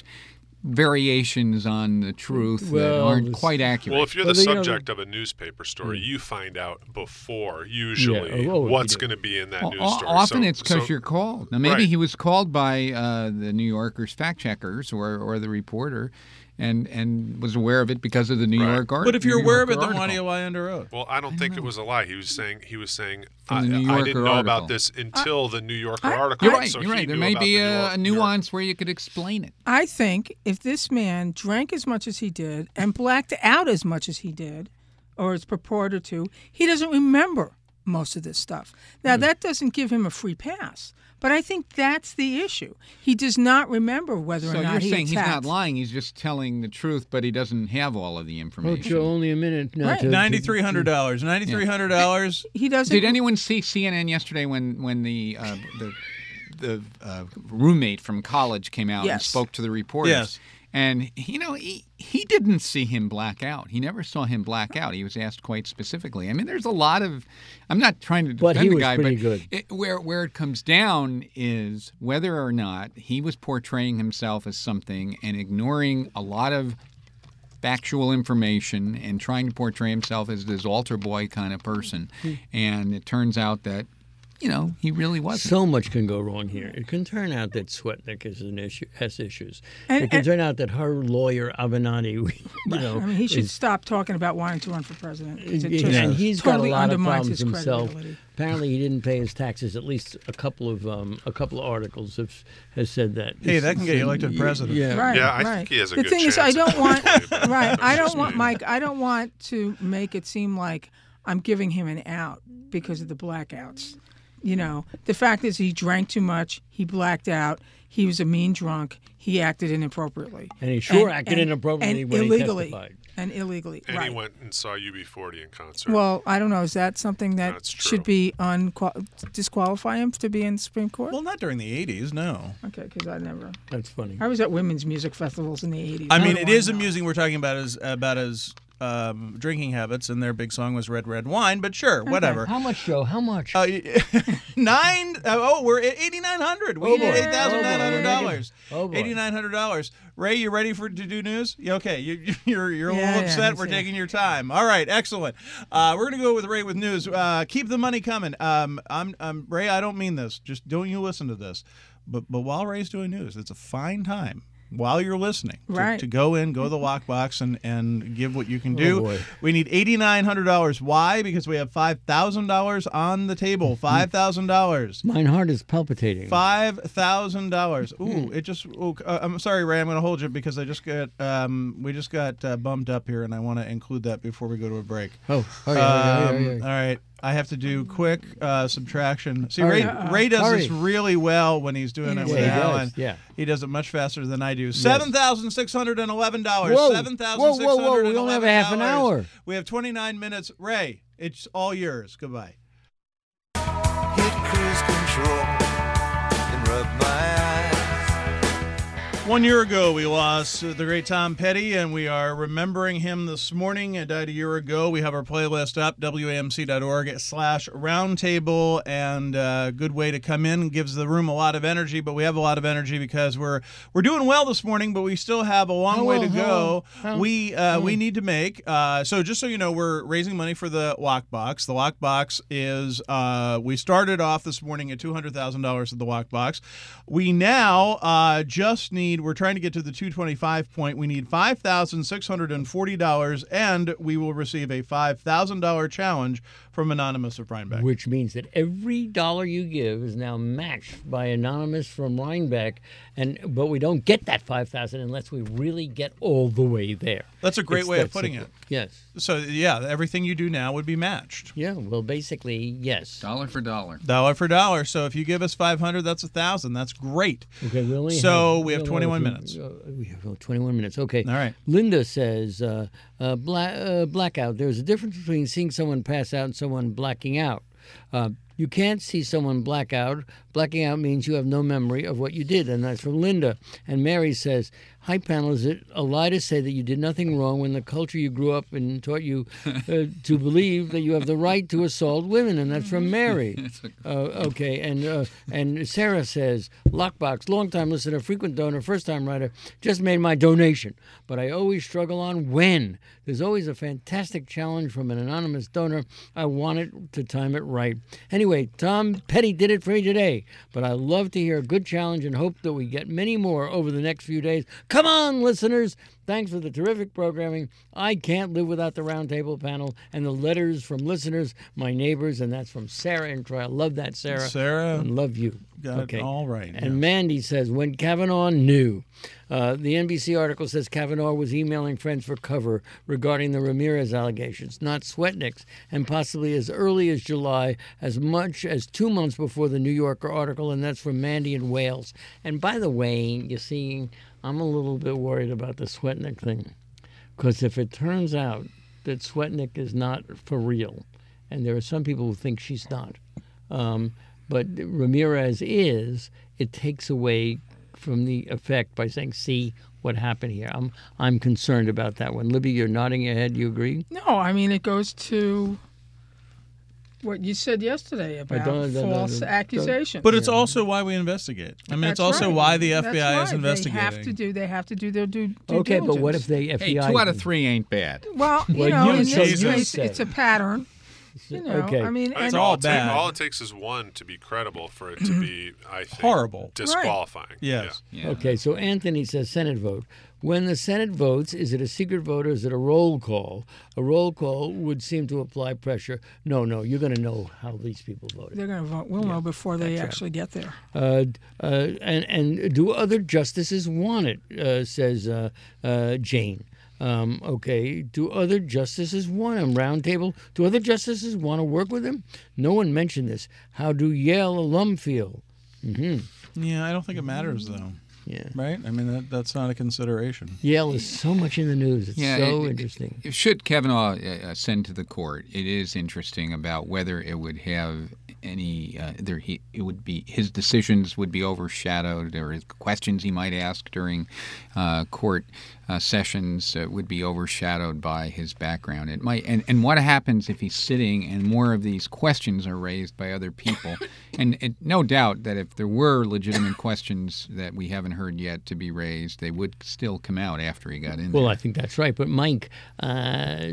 variations on the truth that Well, aren't it's- quite accurate? Well, if you're Well, the they, you know, subject of a newspaper story, you find out before, usually, Yeah, oh, oh, what's you do. going to be in that O- news o- story. Often So- it's because so- you're called. Now, maybe Right. he was called by uh, the New Yorker's fact checkers or, or the reporter, and and was aware of it because of the New Right. York article. But if you're aware of it, then why do you lie under oath? Well, I don't think it was a lie. He was saying he was saying From I, the New I Yorker didn't know article. about this until the New Yorker I- article. You're right. So you're he right. There knew may about be the New a, York- a New York- nuance where you could explain it. I think if this man drank as much as he did and blacked out as much as he did, or is purported to, he doesn't remember most of this stuff. Now, that doesn't give him a free pass. But I think that's the issue. He does not remember whether So or not you're he saying he's not attacked. lying. He's just telling the truth, but he doesn't have all of the Oh, information. Joe, only a minute. Now Right. to- Ninety-three hundred dollars. Ninety-three hundred dollars. He doesn't. Did anyone see C N N yesterday when when the uh, the the uh, roommate from college came out and Yes. spoke to the reporters? Yes. And you know he he didn't see him black out. He never saw him black out. He was asked quite specifically. I mean, there's a lot of. I'm not trying to defend But he the was guy, pretty but good. It, where where it comes down is whether or not he was portraying himself as something and ignoring a lot of factual information and trying to portray himself as this altar boy kind of person. And it turns out that, you know, he really wasn't. So much can go wrong here. It can turn out that Swetnick is an issue, has issues. And- it can and- turn out that her lawyer Avenatti, you know, I mean, he should is- stop talking about wanting to run for president. It and just he's totally got a lot of undermines problems his himself. credibility. Apparently, he didn't pay his taxes. At least a couple of um, a couple of articles have has said that. Hey, that can get you elected president. Yeah, Right, Yeah, I right. think he has a the good thing is, I chance don't at want twenty, but right. that's I don't just want me. Mike. I don't want to make it seem like I'm giving him an out because of the blackouts. You know, the fact is he drank too much. He blacked out. he was a mean drunk. He acted inappropriately. And he sure And- acted and- inappropriately and when illegally. he testified. And illegally, And right. he went and saw U B forty in concert. Well, I don't know. Is that something that That's true. should be unqual- disqualify him to be in the Supreme Court? Well, not during the eighties, no. Okay, because I never. That's funny. I was at women's music festivals in the eighties. I mean, don't it is wanna know. amusing. We're talking about his about his um, drinking habits, and their big song was "Red Red Wine." But sure, whatever. How much, Joe? How much? Uh, nine uh, oh, we're at eighty nine hundred. We Oh, need boy. eight thousand nine hundred dollars. Oh, boy. Eighty nine hundred dollars. Ray, you ready for to do news? Yeah, okay, you, you're you're a Yeah, little yeah, upset. let's We're see. taking your time. All right, excellent. Uh, we're gonna go with Ray with news. Uh, keep the money coming. Um, I'm, I'm Ray. I don't mean this. Just don't you listen to this. But but while Ray's doing news, it's a fine time. While you're listening, to, Right. to go in, go to the lockbox, and, and give what you can do. Oh, boy. We need eighty nine hundred dollars. Why? Because we have five thousand dollars on the table. Five thousand dollars. Mine heart is palpitating. Five thousand dollars. Ooh, it just. Ooh, uh, I'm sorry, Ray. I'm going to hold you because I just got. Um, we just got uh, bummed up here, and I want to include that before we go to a break. Oh, hurry, hurry, hurry, Um, hurry, All hurry. right. I have to do quick uh, subtraction. See, Hurry. Ray, Ray does Hurry. this really well when he's doing it Yeah, with he does, Alan. yeah. He does it much faster than I do. Seven thousand six hundred and eleven dollars. Whoa. Seven thousand Whoa, six whoa, whoa. hundred. We only have a half an hour. We have twenty nine minutes. Ray, it's all yours. Goodbye. Hit cruise control and rub my eyes. One year ago, we lost uh, the great Tom Petty, and we are remembering him this morning. It died a year ago. We have our playlist up, W A M C dot org slash roundtable, and a good way to come in. Gives the room a lot of energy, but we have a lot of energy because we're we're doing well this morning, but we still have a long How way well, to how go. well, how- we uh, we need to make, uh, so just so you know, we're raising money for the lockbox. The lockbox is, uh, we started off this morning at two hundred thousand dollars at the lockbox. We now uh, just need, we're trying to get to the two twenty-five point. We need five thousand six hundred forty dollars, and we will receive a five thousand dollars challenge from Anonymous of Rhinebeck. Which means that every dollar you give is now matched by Anonymous from Rhinebeck, and but we don't get that five thousand unless we really get all the way there. That's a great It's way of that putting simple. it. Yes. So, yeah, everything you do now would be matched. Yeah. Well, basically, yes. Dollar for dollar. Dollar for dollar. So if you give us five hundred, that's a thousand. That's great. Okay. We only So have, we have only twenty-one a few- minutes. uh, we have uh, twenty-one minutes. Okay. All right. Linda says, uh, uh, bla- uh, blackout. There's a difference between seeing someone pass out and someone blacking out. Uh, you can't see someone black out. Blacking out means you have no memory of what you did, and that's from Linda. And Mary says, hi, panel, is it a lie to say that you did nothing wrong when the culture you grew up in taught you uh, to believe that you have the right to assault women? And that's from Mary. Uh, okay, and uh, and Sarah says, Lockbox, long-time listener, frequent donor, first-time writer, just made my donation, but I always struggle on when. There's always a fantastic challenge from an anonymous donor. I want it to time it right. Anyway, Tom Petty did it for me today, but I love to hear a good challenge and hope that we get many more over the next few days. Come on, listeners. Thanks for the terrific programming. I can't live without the roundtable panel and the letters from listeners, my neighbors, and that's from Sarah and Troy. I love that, Sarah. Sarah. And love you. Got okay. it all right. And yeah. Mandy says, when Kavanaugh knew. Uh, the N B C article says Kavanaugh was emailing friends for cover regarding the Ramirez allegations, not Swetnick's, and possibly as early as July, as much as two months before the New Yorker article, and that's from Mandy in Wales. And by the way, you see, I'm a little bit worried about the Swetnick thing, because if it turns out that Swetnick is not for real, and there are some people who think she's not, um, but Ramirez is, it takes away from the effect by saying, see what happened here. I'm I'm concerned about that one. Libby, you're nodding your head. You agree? No, I mean, it goes to what you said yesterday about don't- don't- false don't- accusations. But it's also why we investigate. I mean, That's it's also right. why the F B I That's is right. investigating. They have to do. They have to do their due. due Okay, but what diligence. if they F B I? Hey, two out of three ain't bad. Well, you Well, know, you in say- this you case, say. it's a pattern. You know, Okay. I mean, I think and all all, it take- bad. all it takes is one to be credible for it to be, I think, Horrible. disqualifying. Yes. Yeah. Okay, so Anthony says Senate vote. When the Senate votes, is it a secret vote or is it a roll call? A roll call would seem to apply pressure. No, no, you're going to know how these people voted. they're going to vote. We'll know before they that's right. actually get there. Uh, uh, and, and do other justices want it, uh, says uh, uh, Jane. Um, okay, do other justices want him? Roundtable, do other justices want to work with him? No one mentioned this. How do Yale alum feel? Mm-hmm. Yeah, I don't think it matters, though. Yeah. Right? I mean, that, that's not a consideration. Yale is so much in the news. It's Yeah, so it- interesting. it- Should Kavanaugh uh, send to the court, it is interesting about whether it would have any. Uh, there, he it would be his decisions would be overshadowed, or his questions he might ask during uh, court uh, sessions uh, would be overshadowed by his background. It might, and, and what happens if he's sitting and more of these questions are raised by other people? and, and no doubt that if there were legitimate questions that we haven't heard yet to be raised, they would still come out after he got in Well, there. I think that's right. But Mike, uh,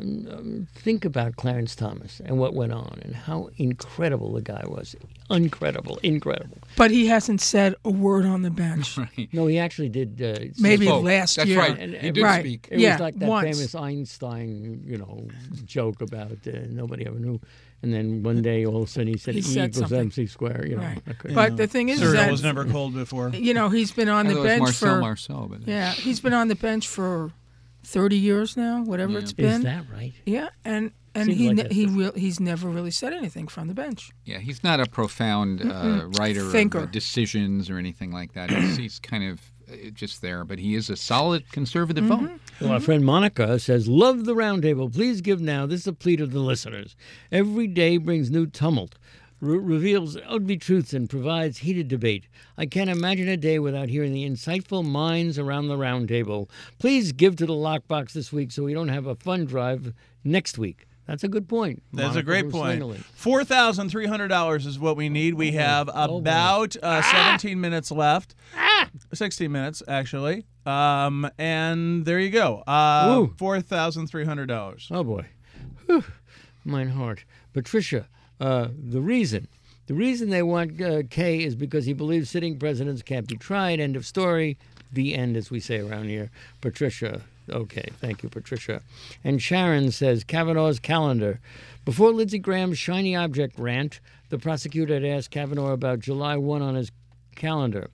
um, think about Clarence Thomas and what went on and how incredible the guy was. Incredible, incredible. But he hasn't said a word on the bench. No, he actually did. Uh, Maybe spoke. last That's year. right. And- He and- did right. speak. It Yeah, was like that once. famous Einstein, you know, joke about uh, nobody ever knew. And then one day, all of a sudden, he said He E said equals something. M C squared. You know, Right. I couldn't- But the thing is Cereal that was never cold before. you know he's been on I the thought it was bench Marcel for Marceau, but yeah he's been on the bench for thirty years now, whatever Yeah. it's is been. that right? Yeah, and and Seems he like ne- that's he the- real he's never really said anything from the bench. yeah, he's not a profound uh, writer Thinker. of uh, decisions or anything like that. He's, he's kind of uh, just there, but he is a solid conservative vote. Well, our friend Monica says, love the roundtable. Please give now. This is a plea to the listeners. Every day brings new tumult, re- reveals ugly truths, and provides heated debate. I can't imagine a day without hearing the insightful minds around the roundtable. Please give to the lockbox this week so we don't have a fund drive next week. That's a good point. That's Monica a great from point. Slingerland. Four thousand three hundred dollars is what we need. We have oh, boy. about uh, seventeen minutes left. Sixteen minutes actually. Um, and there you go. Uh, Ooh. Four thousand three hundred dollars. Oh, boy. Whew. Mine heart. Patricia, uh, the reason. The reason they want uh, Kay is because he believes sitting presidents can't be tried. End of story. The end, as we say around here. Patricia. Okay, thank you, Patricia. And Sharon says, Kavanaugh's calendar. Before Lindsey Graham's shiny object rant, the prosecutor had asked Kavanaugh about July first on his calendar.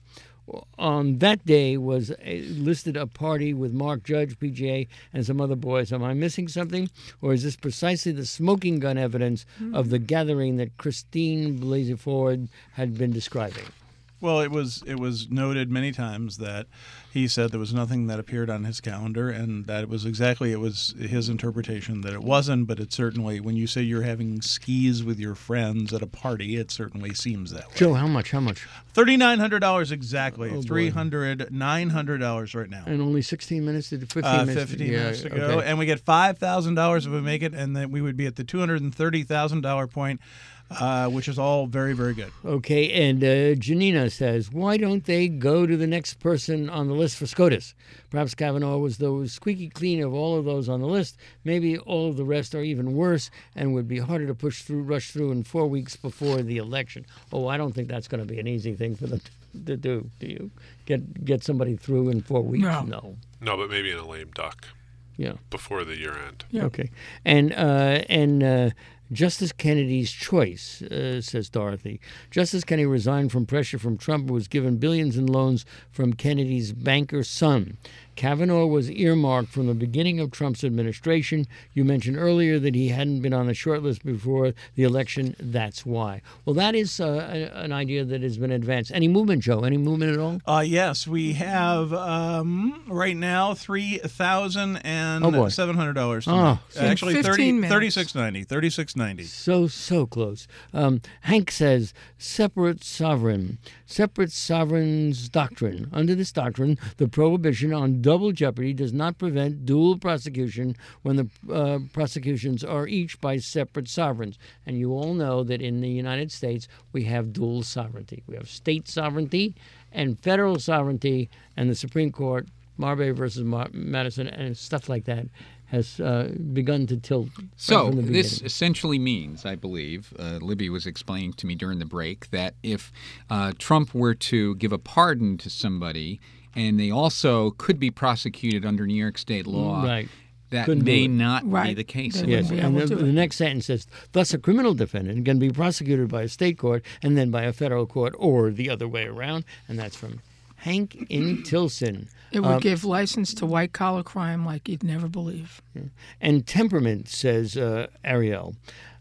On that day was a, listed a party with Mark Judge, P G A, and some other boys. Am I missing something? Or is this precisely the smoking gun evidence of the gathering that Christine Blasey Ford had been describing? Well, it was it was noted many times that he said there was nothing that appeared on his calendar, and that it was exactly it was his interpretation that it wasn't. But it certainly, when you say you're having skis with your friends at a party, it certainly seems that way. Joe, how much? How much? Thirty-nine hundred dollars exactly. Oh, boy. Three hundred, nine hundred dollars right now. And only sixteen minutes to fifteen Uh, minutes. fifteen yeah, minutes to go, okay. and we get five thousand dollars if we make it, and then we would be at the two hundred and thirty thousand dollar point, uh, which is all very, very good. Okay, and uh, Janina says, why don't they go to the next person on the list for SCOTUS? Perhaps Kavanaugh was the squeaky clean of all of those on the list. Maybe all of the rest are even worse and would be harder to push through, rush through in four weeks before the election. Oh, I don't think that's going to be an easy thing for them to do. Do you get get somebody through in four weeks? No. No. No, but maybe in a lame duck Yeah. before the year end. Yeah. Okay. And uh, and uh, Justice Kennedy's choice, uh, says Dorothy. Justice Kennedy resigned from pressure from Trump and was given billions in loans from Kennedy's banker son. Kavanaugh was earmarked from the beginning of Trump's administration. You mentioned earlier that he hadn't been on the short list before the election. That's why. Well, that is uh, a, an idea that has been advanced. Any movement, Joe? Any movement at all? Uh, yes, we have um, right now three thousand Oh, boy. and seven hundred dollars. Oh. Actually, In thirty fifteen minutes. thirty-six ninety. Thirty-six ninety. So, so close. Um, Hank says, separate sovereign. Separate sovereign's doctrine. Under this doctrine, the prohibition on double jeopardy does not prevent dual prosecution when the uh, prosecutions are each by separate sovereigns. And you all know that in the United States, we have dual sovereignty. We have state sovereignty and federal sovereignty, and the Supreme Court, Marbury versus Mar- Madison, and stuff like that, has uh, begun to tilt. right So from the this beginning. essentially means, I believe, uh, Libby was explaining to me during the break, that if uh, Trump were to give a pardon to somebody, and they also could be prosecuted under New York state law, Right. that Couldn't do may it. not be Right. the case. They Yes, wouldn't be and able the, to. the next sentence says, thus a criminal defendant can be prosecuted by a state court and then by a federal court, or the other way around, and that's from Hank in Tilson. It would Um, give license to white collar crime like you'd never believe. And temperament, says uh, Ariel.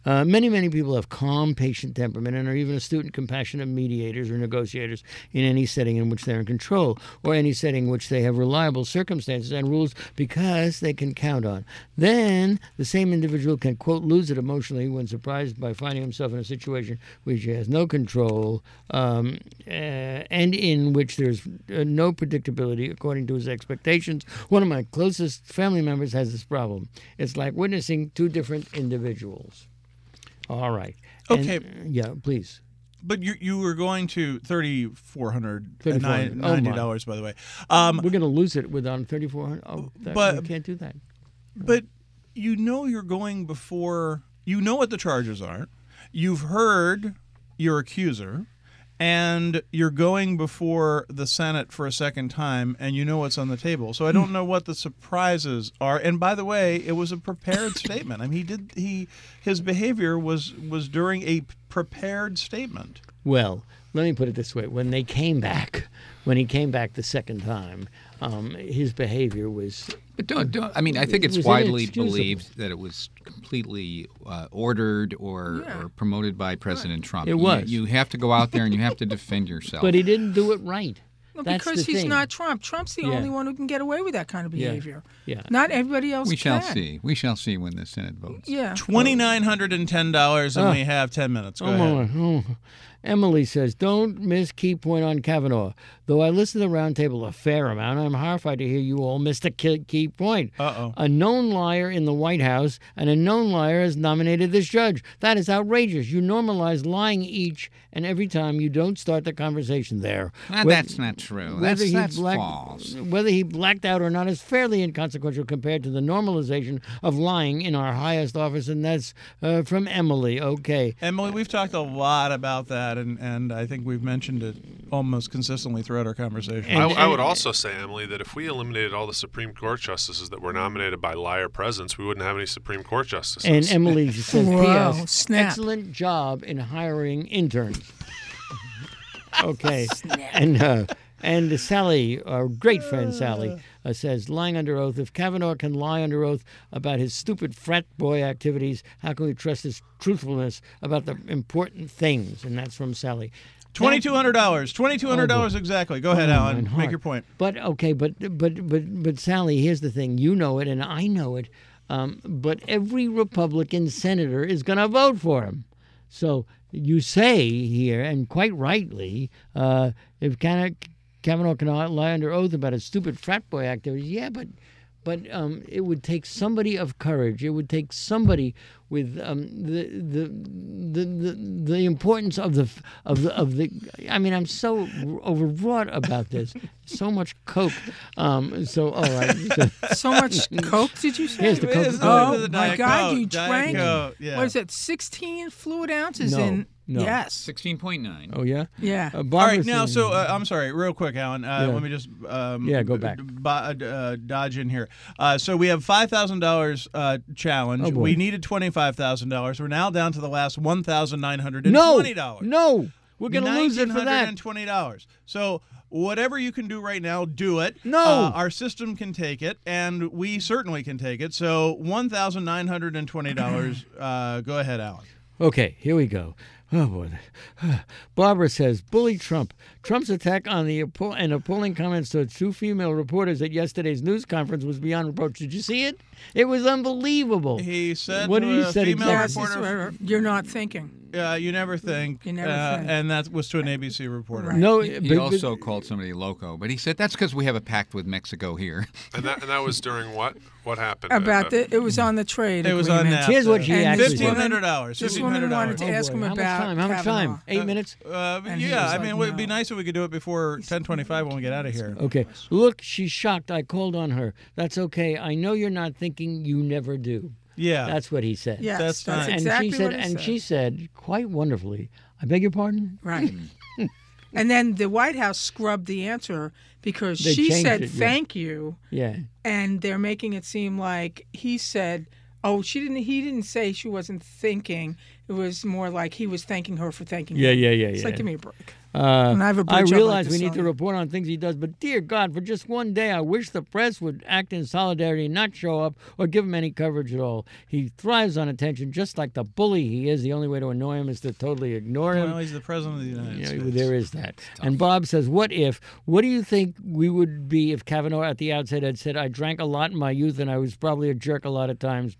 Uh, many, many people have calm, patient temperament and are even astute and compassionate mediators or negotiators in any setting in which they're in control or any setting in which they have reliable circumstances and rules because they can count on. Then the same individual can, quote, lose it emotionally when surprised by finding himself in a situation which he has no control um, uh, and in which there's uh, no predictability according to his expectations. One of my closest family members has this problem. It's like witnessing two different individuals. All right. Okay. And, yeah, please. But you you were going to thirty four hundred thirty-four hundred. Oh, ninety my. dollars, by the way. Um, We're going to lose it with on thirty-four hundred. Oh, that, But- we can't do that. But you know you're going before you know what the charges are. You've heard your accuser, and you're going before the Senate for a second time, and you know what's on the table. So I don't know what the surprises are. And by the way, it was a prepared statement. I mean, he did he his behavior was was during a prepared statement. Well, let me put it this way. When they came back, when he came back the second time, um, his behavior was... But don't, don't, I mean, I think It it's was widely inexcusable. believed that it was completely uh, ordered or, Yeah. or promoted by President Trump. It You- was. You, have to go out there and you have to defend yourself. But he didn't do it right. No, That's because the he's thing. not Trump. Trump's the Yeah. only one who can get away with that kind of Yeah. behavior. Yeah. Not everybody else we shall can. see. We shall see when the Senate votes. Yeah. Twenty nine hundred and ten dollars, and Oh. we have ten minutes. Go Oh, ahead. my, oh. Emily says, don't miss key point on Kavanaugh. Though I listen to the roundtable a fair amount, I'm horrified to hear you all miss the key, key point. Uh-oh. A known liar in the White House and a known liar has nominated this judge. That is outrageous. You normalize lying each and every time you don't start the conversation there. Nah, Whether- that's not true. That's, whether he that's blacked- false. Whether he blacked out or not is fairly inconsequential compared to the normalization of lying in our highest office, and that's uh, from Emily. Okay. Emily, we've talked a lot about that, and, and I think we've mentioned it almost consistently throughout our conversation. I, And- I would also say, Emily, that if we eliminated all the Supreme Court justices that were nominated by liar presidents, we wouldn't have any Supreme Court justices. And Emily says, Wow, P S snap. excellent job in hiring interns. Okay. And uh, and Sally, our great friend Sally, uh, says, lying under oath, if Kavanaugh can lie under oath about his stupid frat boy activities, how can we trust his truthfulness about the important things? And that's from Sally. Twenty-two hundred dollars. Twenty-two hundred dollars exactly. Go ahead, Oh, Alan. mine Make heart. your point. But okay, but but but but Sally, here's the thing. You know it, and I know it. Um, but every Republican senator is going to vote for him. So you say here, and quite rightly, uh, if Kavanaugh, Kavanaugh can lie under oath about his stupid frat boy activities, yeah, but but um, it would take somebody of courage. It would take somebody with um, the, the the the the importance of the of the of the. I mean, I'm so overwrought about this. So much coke. Um, so all right. So, So much Coke, did you say? Here's the Coke. It is Oh, the my Diet God, Coke. you Diet drank- Coke, yeah. What is it, sixteen fluid ounces No, in? no. Yes. sixteen point nine. oh yeah. Yeah. Uh, All Barbara right, now, says- so uh, I'm sorry, real quick, Alan. Uh, Yeah. Let me just um, Yeah, go back. b- uh, dodge in here. Uh, so we have five thousand dollars uh, challenge. Oh, boy. We needed twenty-five thousand dollars. We're now down to the last one thousand nine hundred no, twenty dollars. no, we're gonna lose it for that. twenty dollars. So whatever you can do right now, do it. No. Uh, our system can take it, and we certainly can take it. So one thousand nine hundred twenty dollars. uh, go ahead, Alan. Okay, here we go. Oh boy. Barbara says, bully Trump. Trump's attack on the appo- and appalling comments to two female reporters at yesterday's news conference was beyond reproach. Did you see it? It was unbelievable. He said What to did he a say female Yes, exactly? it's reporter, where you're not thinking. uh, you never think. You never uh, think. And that was to an A B C reporter. Right. No, He but- also called somebody loco, but he said that's because we have a pact with Mexico here. and that and that was during what? What happened? About Uh, the, it was on the trade It was on agreement. NAFTA. Here's what she And actually this said. Fifteen hundred dollars. This Fifteen woman hundred wanted dollars. to ask him How much about time? How much time? Kavanaugh. Eight minutes? Uh, And he yeah, was I like, mean, it would be no. nice if we could do it before ten twenty-five when we get out of here. Okay. Look, she's shocked. I called on her. That's okay. I know you're not thinking. You never do. Yeah. That's what he said. Yes, That's that's, fine. exactly and she said, what he and said. she said quite wonderfully. I beg your pardon. Right. And then the White House scrubbed the answer because They she changed said it, yeah. thank you, Yeah. and they're making it seem like he said, "Oh, she didn't." He didn't say she wasn't thinking. It was more like he was thanking her for thanking Yeah, him. yeah, yeah, It's yeah. like, give me a break. Uh, And I have a I bridge I'd like realize to we need sell to you. report on things he does, but dear God, for just one day, I wish the press would act in solidarity and not show up or give him any coverage at all. He thrives on attention, just like the bully he is. The only way to annoy him is to totally ignore him. Well, he's the president of the United Yeah, States. there is that. And Bob says, what if, what do you think we would be if Kavanaugh at the outset had said, I drank a lot in my youth and I was probably a jerk a lot of times?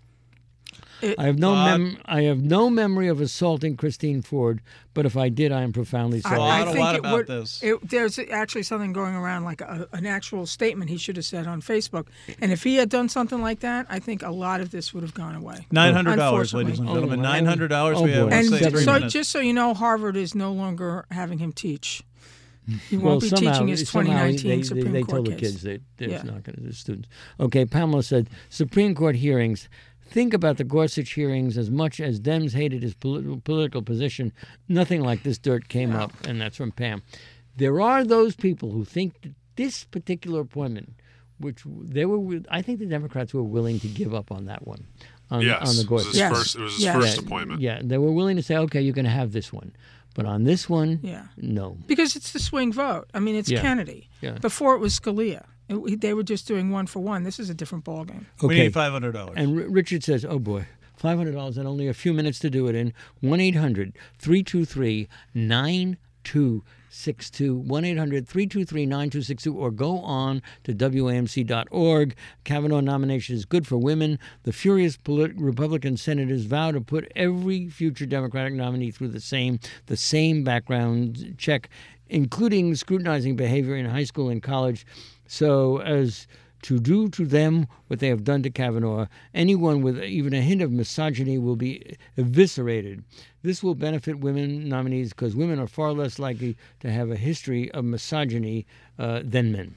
It- I have no Bob- mem- I have no memory of assaulting Christine Ford, but if I did, I am profoundly sorry. I- I a think lot it about would, this. It, there's actually something going around, like a, an actual statement he should have said on Facebook. And if he had done something like that, I think a lot of this would have gone away. Nine hundred dollars, ladies and Oh, gentlemen. well, Nine hundred dollars. oh, we have. boy. let's And say, three so, minutes. just so you know, Harvard is no longer having him teach. He Well, won't be somehow, teaching his somehow twenty nineteen they, they, Supreme they Court told the case. kids that there's Yeah. not going to the students. Okay, Pamela said, Supreme Court hearings. Think about the Gorsuch hearings. As much as Dems hated his polit- political position, nothing like this dirt came up, and that's from Pam. There are those people who think that this particular appointment, which they were, I think the Democrats were willing to give up on that one, on, Yes, on the it was Gorsuch. his Yes. first. It was his Yes. first Yeah, appointment. Yeah, they were willing to say, okay, you're going to have this one, but on this one, Yeah. no. Because it's the swing vote. I mean, it's Yeah. Kennedy. Yeah. Before it was Scalia. It, they were just doing one for one. This is a different ballgame. We Okay. need five hundred dollars. And R- Richard says, oh boy, five hundred dollars and only a few minutes to do it in. one eight hundred three two three nine two six two. one eight hundred three two three nine two six two. Or go on to W A M C dot org. Kavanaugh nomination is good for women. The furious polit- Republican senators vow to put every future Democratic nominee through the same, the same background check, including scrutinizing behavior in high school and college, so as to do to them what they have done to Kavanaugh. Anyone with even a hint of misogyny will be eviscerated. This will benefit women nominees because women are far less likely to have a history of misogyny uh, than men.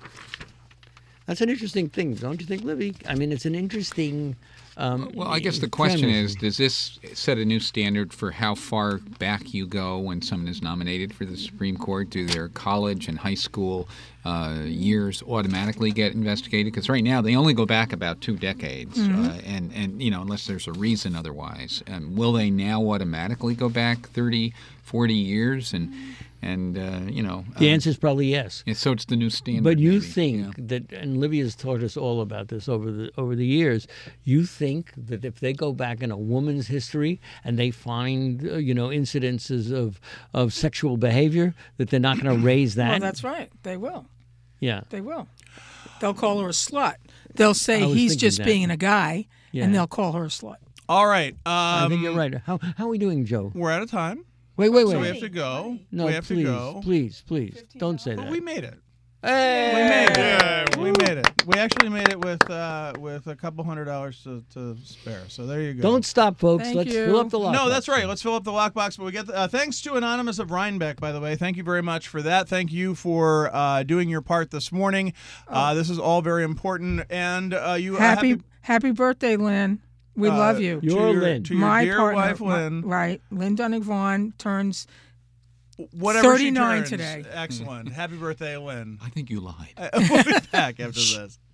That's an interesting thing, don't you think, Libby? I mean, it's an interesting... Um, Well, I guess the question premise. is, does this set a new standard for how far back you go when someone is nominated for the Supreme Court? Do their college and high school uh, years automatically get investigated? Because right now they only go back about two decades, Mm-hmm. uh, and, and, you know, unless there's a reason otherwise. Um, will they now automatically go back thirty, forty years? And, and uh, you know... The um, answer is probably yes. yeah, so it's the new standard. But you maybe, think yeah. that, and Libya's taught us all about this over the over the years. You think that if they go back in a woman's history and they find, uh, you know, incidences of of sexual behavior, that they're not going to raise that? Well, that's right. They will. yeah. They will. They'll call her a slut. They'll say I was he's thinking just that. being a guy, Yeah. and they'll call her a slut. All right. Um, I think you're right. How how are we doing, Joe? We're out of time. Wait, wait, wait. So we have to go. no, we have please, to go. please, please, don't say But that. we made it. Hey! We made Yay. it. We made it. We actually made it with uh, with a couple hundred dollars to, to spare. So there you go. Don't stop, folks. Thank Let's you. fill up the lockbox. No, that's right. Let's fill up the lockbox. But we get the, uh, thanks to Anonymous of Rhinebeck, by the way. Thank you very much for that. Thank you for uh, doing your part this morning. Uh, this is all very important. And uh, you Happy uh, happy birthday, Lynn. We uh, love you. to You're your, Lynn. To your My dear partner, wife, my- Lynn. right? Lynn Dunning Vaughn turns Whatever she thirty-nine turns. today. Excellent. Happy birthday, Lynn. I think you lied. We'll be back after this.